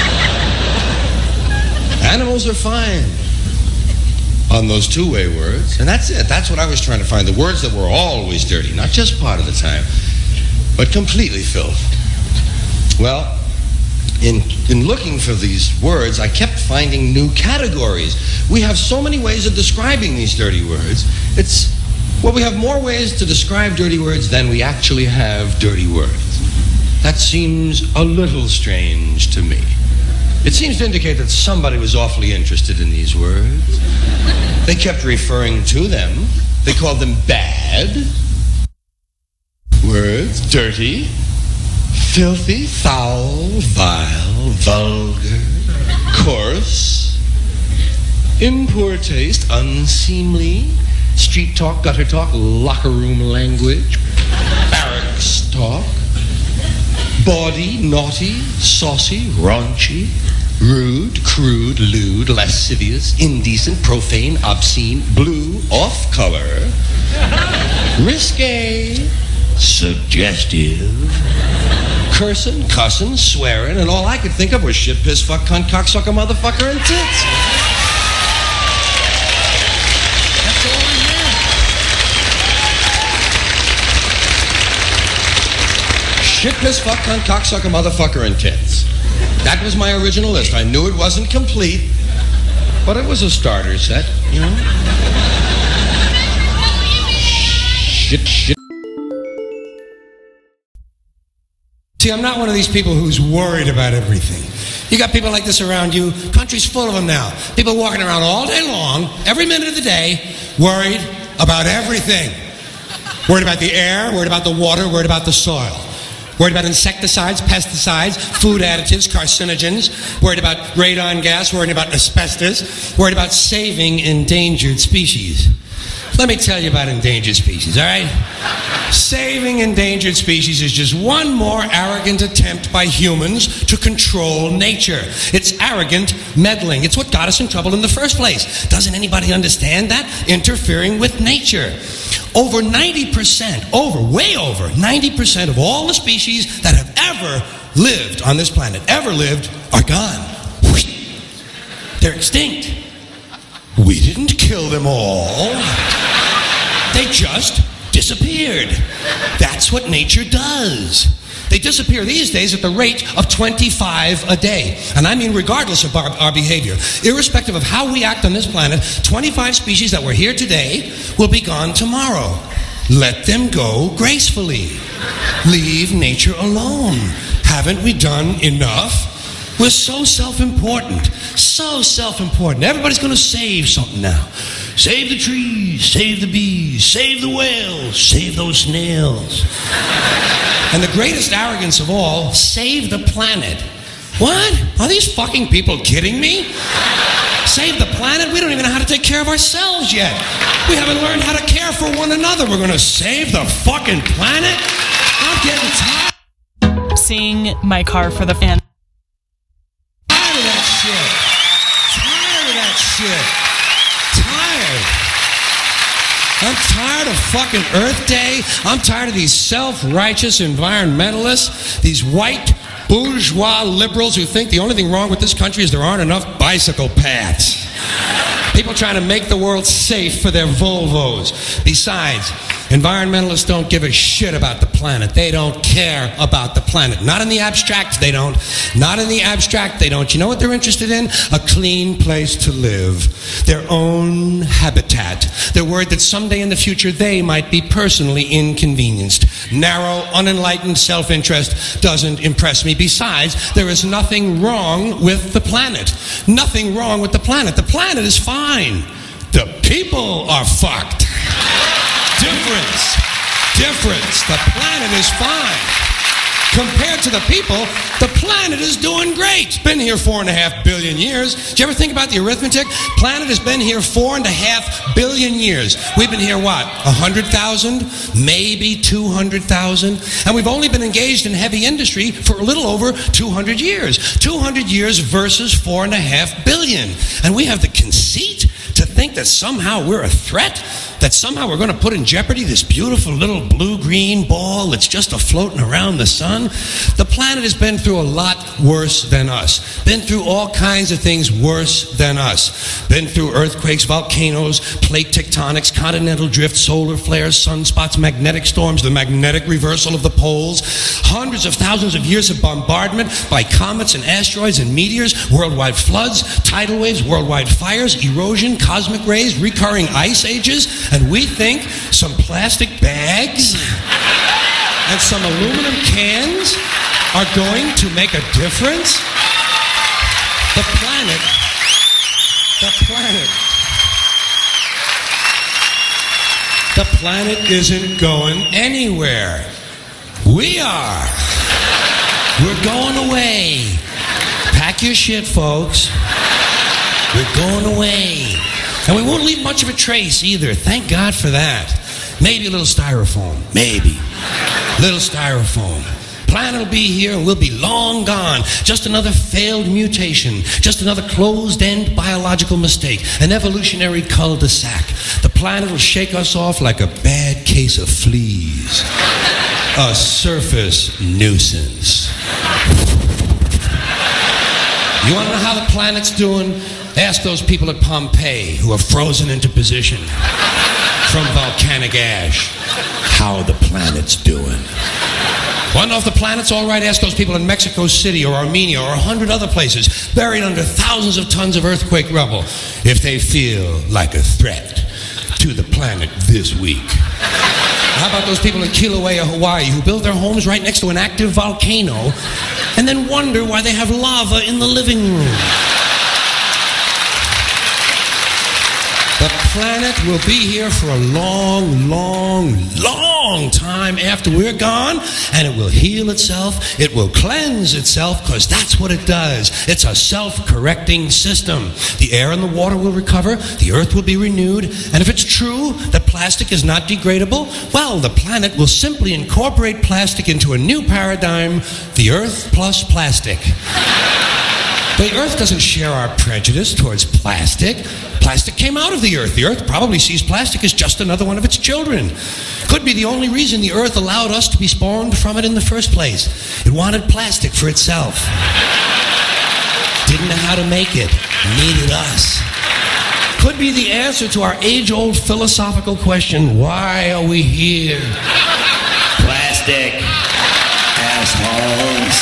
Animals are fine on those two-way words, and that's it. That's what I was trying to find. The words that were always dirty, not just part of the time, but completely filth. Well, in, in looking for these words, I kept finding new categories. We have so many ways of describing these dirty words. It's, well, we have more ways to describe dirty words than we actually have dirty words. That seems a little strange to me. It seems to indicate that somebody was awfully interested in these words. They kept referring to them. They called them bad words, dirty, filthy, foul, vile, vulgar, coarse, in poor taste, unseemly, street talk, gutter talk, locker room language, barracks talk, bawdy, naughty, saucy, raunchy, rude, crude, lewd, lascivious, indecent, profane, obscene, blue, off-color, risque, suggestive, cursing, cussing, swearing, and all I could think of was shit, piss, fuck, cunt, cocksucker, motherfucker, and tits. That's all I had. Shit, piss, fuck, cunt, cocksucker, motherfucker, and tits. That was my original list. I knew it wasn't complete, but it was a starter set, you know? Shit, shit. See, I'm not one of these people who's worried about everything. You got people like this around you. Country's full of them now. People walking around all day long, every minute of the day, worried about everything. Worried about the air, worried about the water, worried about the soil. Worried about insecticides, pesticides, food additives, carcinogens. Worried about radon gas, worried about asbestos. Worried about saving endangered species. Let me tell you about endangered species, all right? Saving endangered species is just one more arrogant attempt by humans to control nature. It's arrogant meddling. It's what got us in trouble in the first place. Doesn't anybody understand that? Interfering with nature. Over ninety percent, over, way over, ninety percent of all the species that have ever lived on this planet, ever lived, are gone. They're extinct. We didn't kill them all. They just disappeared. That's what nature does. They disappear these days at the rate of twenty-five a day. And I mean regardless of our, our behavior. Irrespective of how we act on this planet, twenty-five species that were here today will be gone tomorrow. Let them go gracefully. Leave nature alone. Haven't we done enough? We're so self-important. So self-important. Everybody's going to save something now. Save the trees, save the bees, save the whales, save those snails. And the greatest arrogance of all, save the planet. What? Are these fucking people kidding me? Save the planet? We don't even know how to take care of ourselves yet. We haven't learned how to care for one another. We're going to save the fucking planet? I'm getting tired. Seeing my car for the fan. Tired of that shit. Tired of that shit. I'm tired of fucking Earth Day. I'm tired of these self-righteous environmentalists, these white bourgeois liberals who think the only thing wrong with this country is there aren't enough bicycle paths. People trying to make the world safe for their Volvos. Besides, environmentalists don't give a shit about the planet. They don't care about the planet. Not in the abstract, they don't. Not in the abstract, they don't. You know what they're interested in? A clean place to live. Their own habitat. They're worried that someday in the future they might be personally inconvenienced. Narrow, unenlightened self-interest doesn't impress me. Besides, there is nothing wrong with the planet. Nothing wrong with the planet. The planet is fine. The people are fucked. Difference. Difference. The planet is fine. Compared to the people, the planet is doing great. It's been here four and a half billion years. Did you ever think about the arithmetic? Planet has been here four and a half billion years. We've been here, what, a hundred thousand? Maybe two hundred thousand? And we've only been engaged in heavy industry for a little over two hundred years. two hundred years versus four and a half billion. And we have the conceit to think that somehow we're a threat? That somehow we're going to put in jeopardy this beautiful little blue-green ball that's just a-floating around the sun? The planet has been through a lot worse than us. Been through all kinds of things worse than us. Been through earthquakes, volcanoes, plate tectonics, continental drift, solar flares, sunspots, magnetic storms, the magnetic reversal of the poles, hundreds of thousands of years of bombardment by comets and asteroids and meteors, worldwide floods, tidal waves, worldwide fires, erosion, cosmic rays, recurring ice ages, and we think some plastic bags and some aluminum cans are going to make a difference? The planet, the planet, the planet isn't going anywhere. We are. We're going away. Pack your shit, folks. We're going away. And we won't leave much of a trace either. Thank God for that. Maybe a little styrofoam. Maybe. Little styrofoam. Planet will be here and we'll be long gone. Just another failed mutation. Just another closed-end biological mistake. An evolutionary cul-de-sac. The planet will shake us off like a bad case of fleas. A surface nuisance. You want to know how the planet's doing? Ask those people at Pompeii who are frozen into position from volcanic ash how the planet's doing. Want to know if the planet's all right? Ask those people in Mexico City or Armenia or a hundred other places buried under thousands of tons of earthquake rubble if they feel like a threat to the planet this week. How about those people in Kilauea, Hawaii, who build their homes right next to an active volcano and then wonder why they have lava in the living room? The planet will be here for a long, long, long time after we're gone, and it will heal itself, it will cleanse itself, because that's what it does. It's a self-correcting system. The air and the water will recover, the earth will be renewed, and if it's true that plastic is not degradable, well, the planet will simply incorporate plastic into a new paradigm, the earth plus plastic. The earth doesn't share our prejudice towards plastic. Plastic came out of the earth. The earth probably sees plastic as just another one of its children. Could be the only reason the earth allowed us to be spawned from it in the first place. It wanted plastic for itself. Didn't know how to make it. Needed us. Could be the answer to our age-old philosophical question, why are we here? Plastic. Assholes.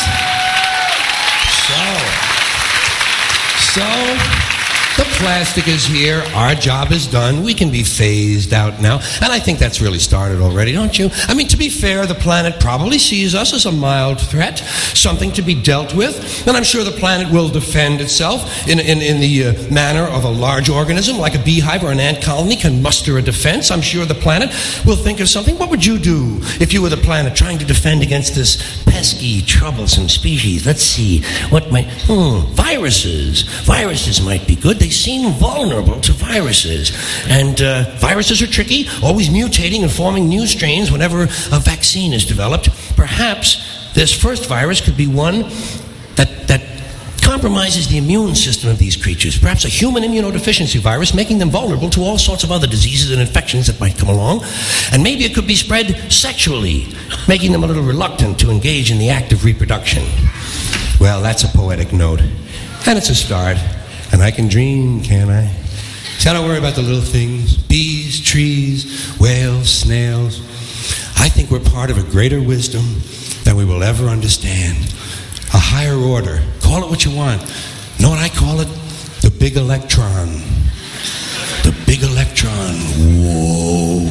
So, so, the plastic is here, our job is done, we can be phased out now, and I think that's really started already, don't you? I mean, to be fair, the planet probably sees us as a mild threat, something to be dealt with, and I'm sure the planet will defend itself in, in, in the uh, manner of a large organism, like a beehive or an ant colony can muster a defense. I'm sure the planet will think of something. What would you do if you were the planet trying to defend against this pesky, troublesome species? Let's see, what might, hmm, viruses. Viruses might be good. They seem vulnerable to viruses. And uh, viruses are tricky, always mutating and forming new strains whenever a vaccine is developed. Perhaps this first virus could be one that, that compromises the immune system of these creatures. Perhaps a human immunodeficiency virus, making them vulnerable to all sorts of other diseases and infections that might come along. And maybe it could be spread sexually, making them a little reluctant to engage in the act of reproduction. Well, that's a poetic note. And it's a start. And I can dream, can't I? See, I don't worry about the little things. Bees, trees, whales, snails. I think we're part of a greater wisdom than we will ever understand. A higher order. Call it what you want. Know what I call it? The big electron. The big electron. Whoa.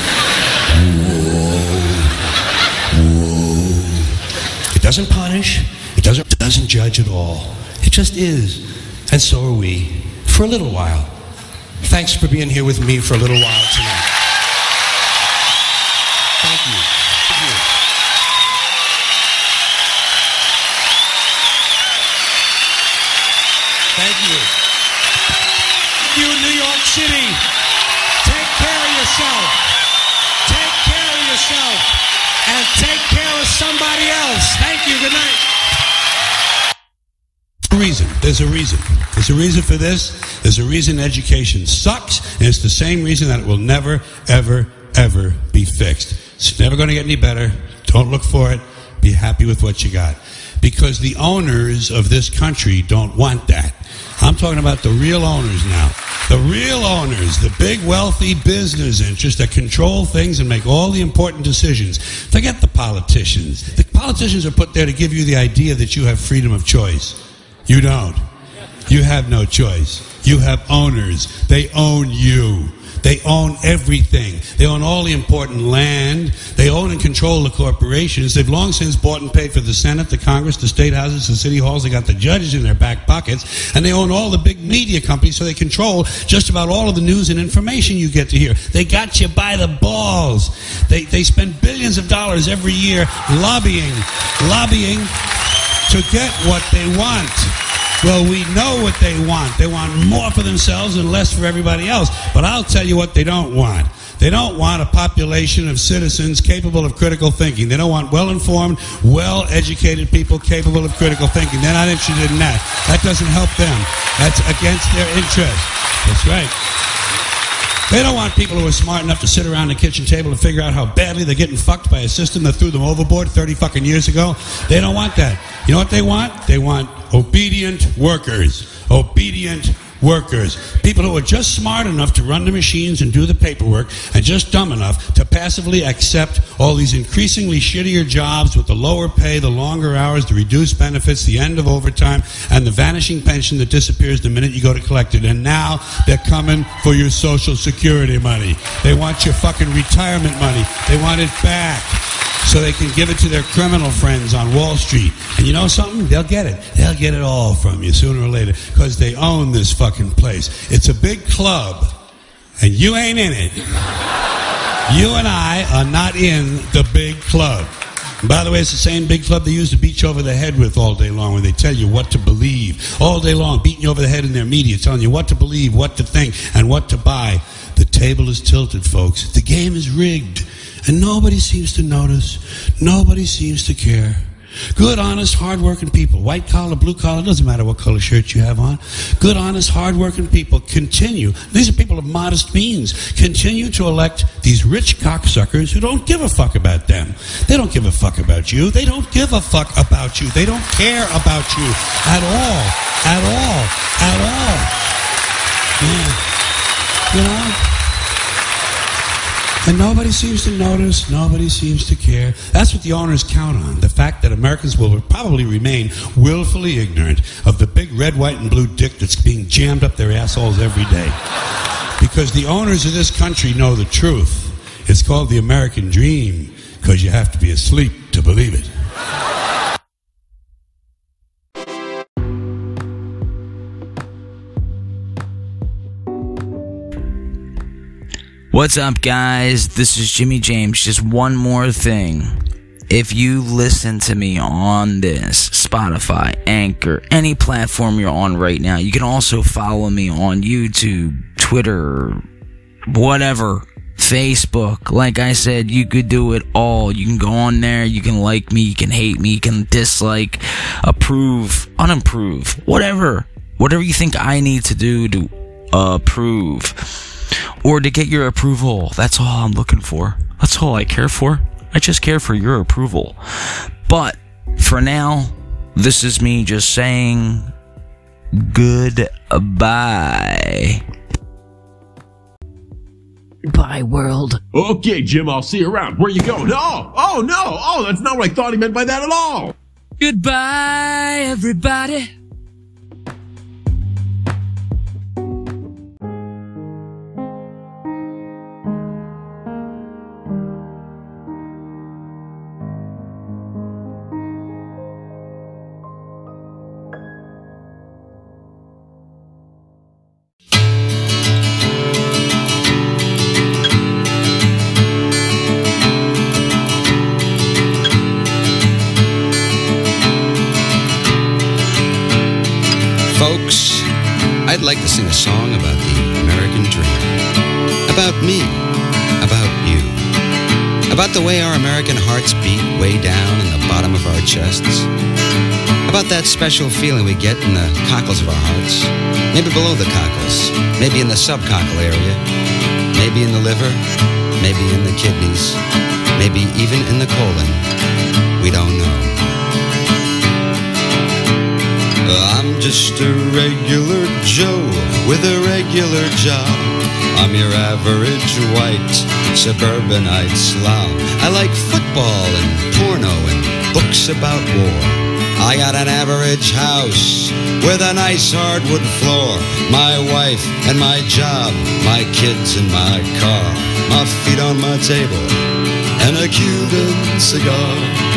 Whoa. Whoa. It doesn't punish. It doesn't, it doesn't judge at all. It just is. And so are we, for a little while. Thanks for being here with me for a little while tonight. Thank you. Thank you. Thank you. You in New York City, take care of yourself. Take care of yourself. And take care of somebody else. Thank you. Good night. Reason. There's a reason. There's a reason for this. There's a reason education sucks, and it's the same reason that it will never, ever, ever be fixed. It's never going to get any better. Don't look for it. Be happy with what you got. Because the owners of this country don't want that. I'm talking about the real owners now. The real owners, the big wealthy business interests that control things and make all the important decisions. Forget the politicians. The politicians are put there to give you the idea that you have freedom of choice. You don't. You have no choice. You have owners. They own you. They own everything. They own all the important land. They own and control the corporations. They've long since bought and paid for the Senate, the Congress, the state houses, the city halls. They got the judges in their back pockets. And they own all the big media companies, so they control just about all of the news and information you get to hear. They got you by the balls. They, they spend billions of dollars every year lobbying, lobbying to get what they want. Well, we know what they want. They want more for themselves and less for everybody else. But I'll tell you what they don't want. They don't want a population of citizens capable of critical thinking. They don't want well-informed, well-educated people capable of critical thinking. They're not interested in that. That doesn't help them. That's against their interest. That's right. They don't want people who are smart enough to sit around the kitchen table and figure out how badly they're getting fucked by a system that threw them overboard thirty fucking years ago. They don't want that. You know what they want? They want obedient workers. Obedient workers. People who are just smart enough to run the machines and do the paperwork and just dumb enough to passively accept all these increasingly shittier jobs with the lower pay, the longer hours, the reduced benefits, the end of overtime, and the vanishing pension that disappears the minute you go to collect it. And now they're coming for your Social Security money. They want your fucking retirement money. They want it back so they can give it to their criminal friends on Wall Street. And you know something? They'll get it. They'll get it all from you sooner or later because they own this fucking place. It's a big club, and you ain't in it. You and I are not in the big club. And by the way, it's the same big club they used to beat you over the head with all day long when they tell you what to believe. All day long, beating you over the head in their media, telling you what to believe, what to think, and what to buy. The table is tilted, folks. The game is rigged. And nobody seems to notice. Nobody seems to care. Good, honest, hard-working people, white collar, blue collar, doesn't matter what color shirt you have on. Good, honest, hard-working people continue. These are people of modest means. Continue to elect these rich cocksuckers who don't give a fuck about them. They don't give a fuck about you. They don't give a fuck about you. They don't care about you at all. At all. At all. Yeah. You know? And nobody seems to notice, nobody seems to care. That's what the owners count on, the fact that Americans will probably remain willfully ignorant of the big red, white, and blue dick that's being jammed up their assholes every day. Because the owners of this country know the truth. It's called the American dream, because you have to be asleep to believe it. What's up, guys? This is Jimmy James. Just one more thing. If you listen to me on this, Spotify, Anchor, any platform you're on right now, you can also follow me on YouTube, Twitter, whatever, Facebook. Like I said, you could do it all. You can go on there, you can like me, you can hate me, you can dislike, approve, unapprove, whatever. Whatever you think I need to do to approve. Or to get your approval. That's all I'm looking for. That's all I care for. I just care for your approval. But for now, this is me just saying goodbye. Bye, world. Okay, Jim, I'll see you around. Where you going? Oh, oh, no. Oh, that's not what I thought he meant by that at all. Goodbye, everybody. Folks, I'd like to sing a song about the American dream. About me. About you. About the way our American hearts beat way down in the bottom of our chests. About that special feeling we get in the cockles of our hearts. Maybe below the cockles. Maybe in the subcockle area. Maybe in the liver. Maybe in the kidneys. Maybe even in the colon. We don't know. I'm just a regular Joe with a regular job. I'm your average white suburbanite slob. I like football and porno and books about war. I got an average house with a nice hardwood floor. My wife and my job, my kids and my car. My feet on my table and a Cuban cigar.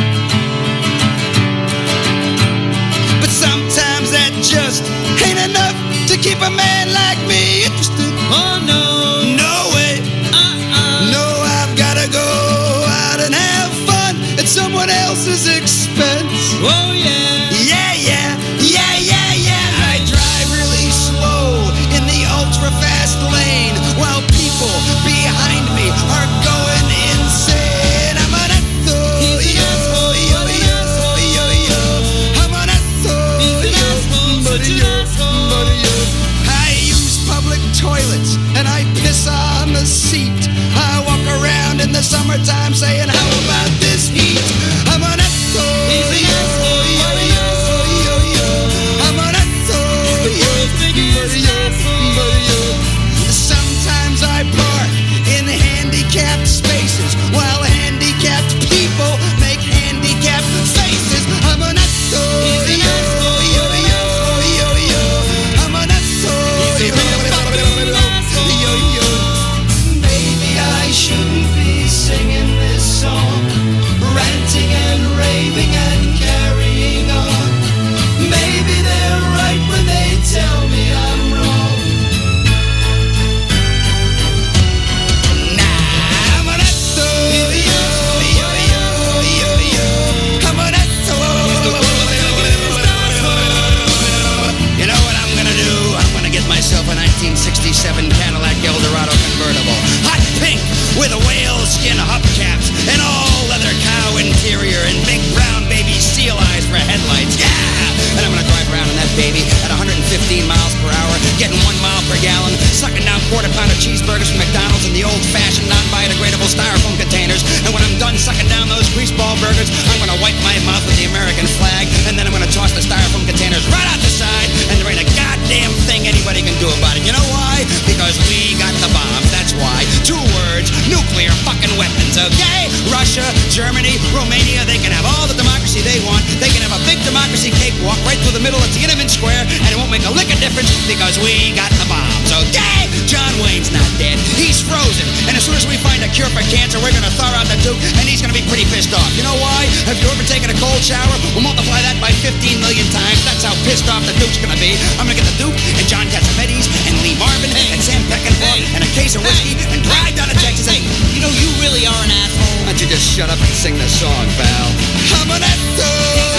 Sometimes that just ain't enough to keep a man like me interested. Oh no, no way. Uh-uh. No, I've gotta go out and have fun at someone else's expense. Oh yeah, yeah, yeah, yeah, yeah, yeah. I drive really slow in the ultra fast lane while people behind me are going insane. I'm an asshole. He's an asshole. Yo, yo, yo, yo. I'm an asshole. I use public toilets and I piss on the seat. I walk around in the summertime saying, how about this heat? I'm an asshole. He's an asshole. Yo, yo, yo, yo. I'm an asshole. Yo, yo, yo. Sometimes I park in handicapped spaces while handicapped fifteen miles per hour, getting one mile per gallon, sucking down quarter pounder cheeseburgers from McDonald's in the old-fashioned, non-biodegradable styrofoam containers. And when I'm done sucking down those greaseball burgers, I'm gonna wipe my mouth with the American flag, and then I'm gonna toss the styrofoam containers right out the side, and there ain't a goddamn thing anybody can do about it. You know why? Because we got the bombs, that's why. Two words, nuclear fucking weapons, okay? Russia, Germany, Romania, they can have all the democracy they want. They can have a big democracy cakewalk right through the middle of Tiananmen Square, and it won't make a lick of difference because we got the bombs, okay? John Wayne's not dead. He's frozen. And as soon as we find a cure for cancer, we're gonna thaw out the Duke, and he's gonna be pretty pissed off. You know why? Have you ever taken a cold shower? We'll multiply that by fifteen million times. That's how pissed off the Duke's gonna be. I'm gonna get the Duke and John Cassavetes and Lee Marvin hey. and Sam Peckinpah hey. and a case of whiskey hey. and drive down to Texas. Hey, you know, you really are an asshole. Why don't you just shut up and sing the song, pal? I'm an asshole.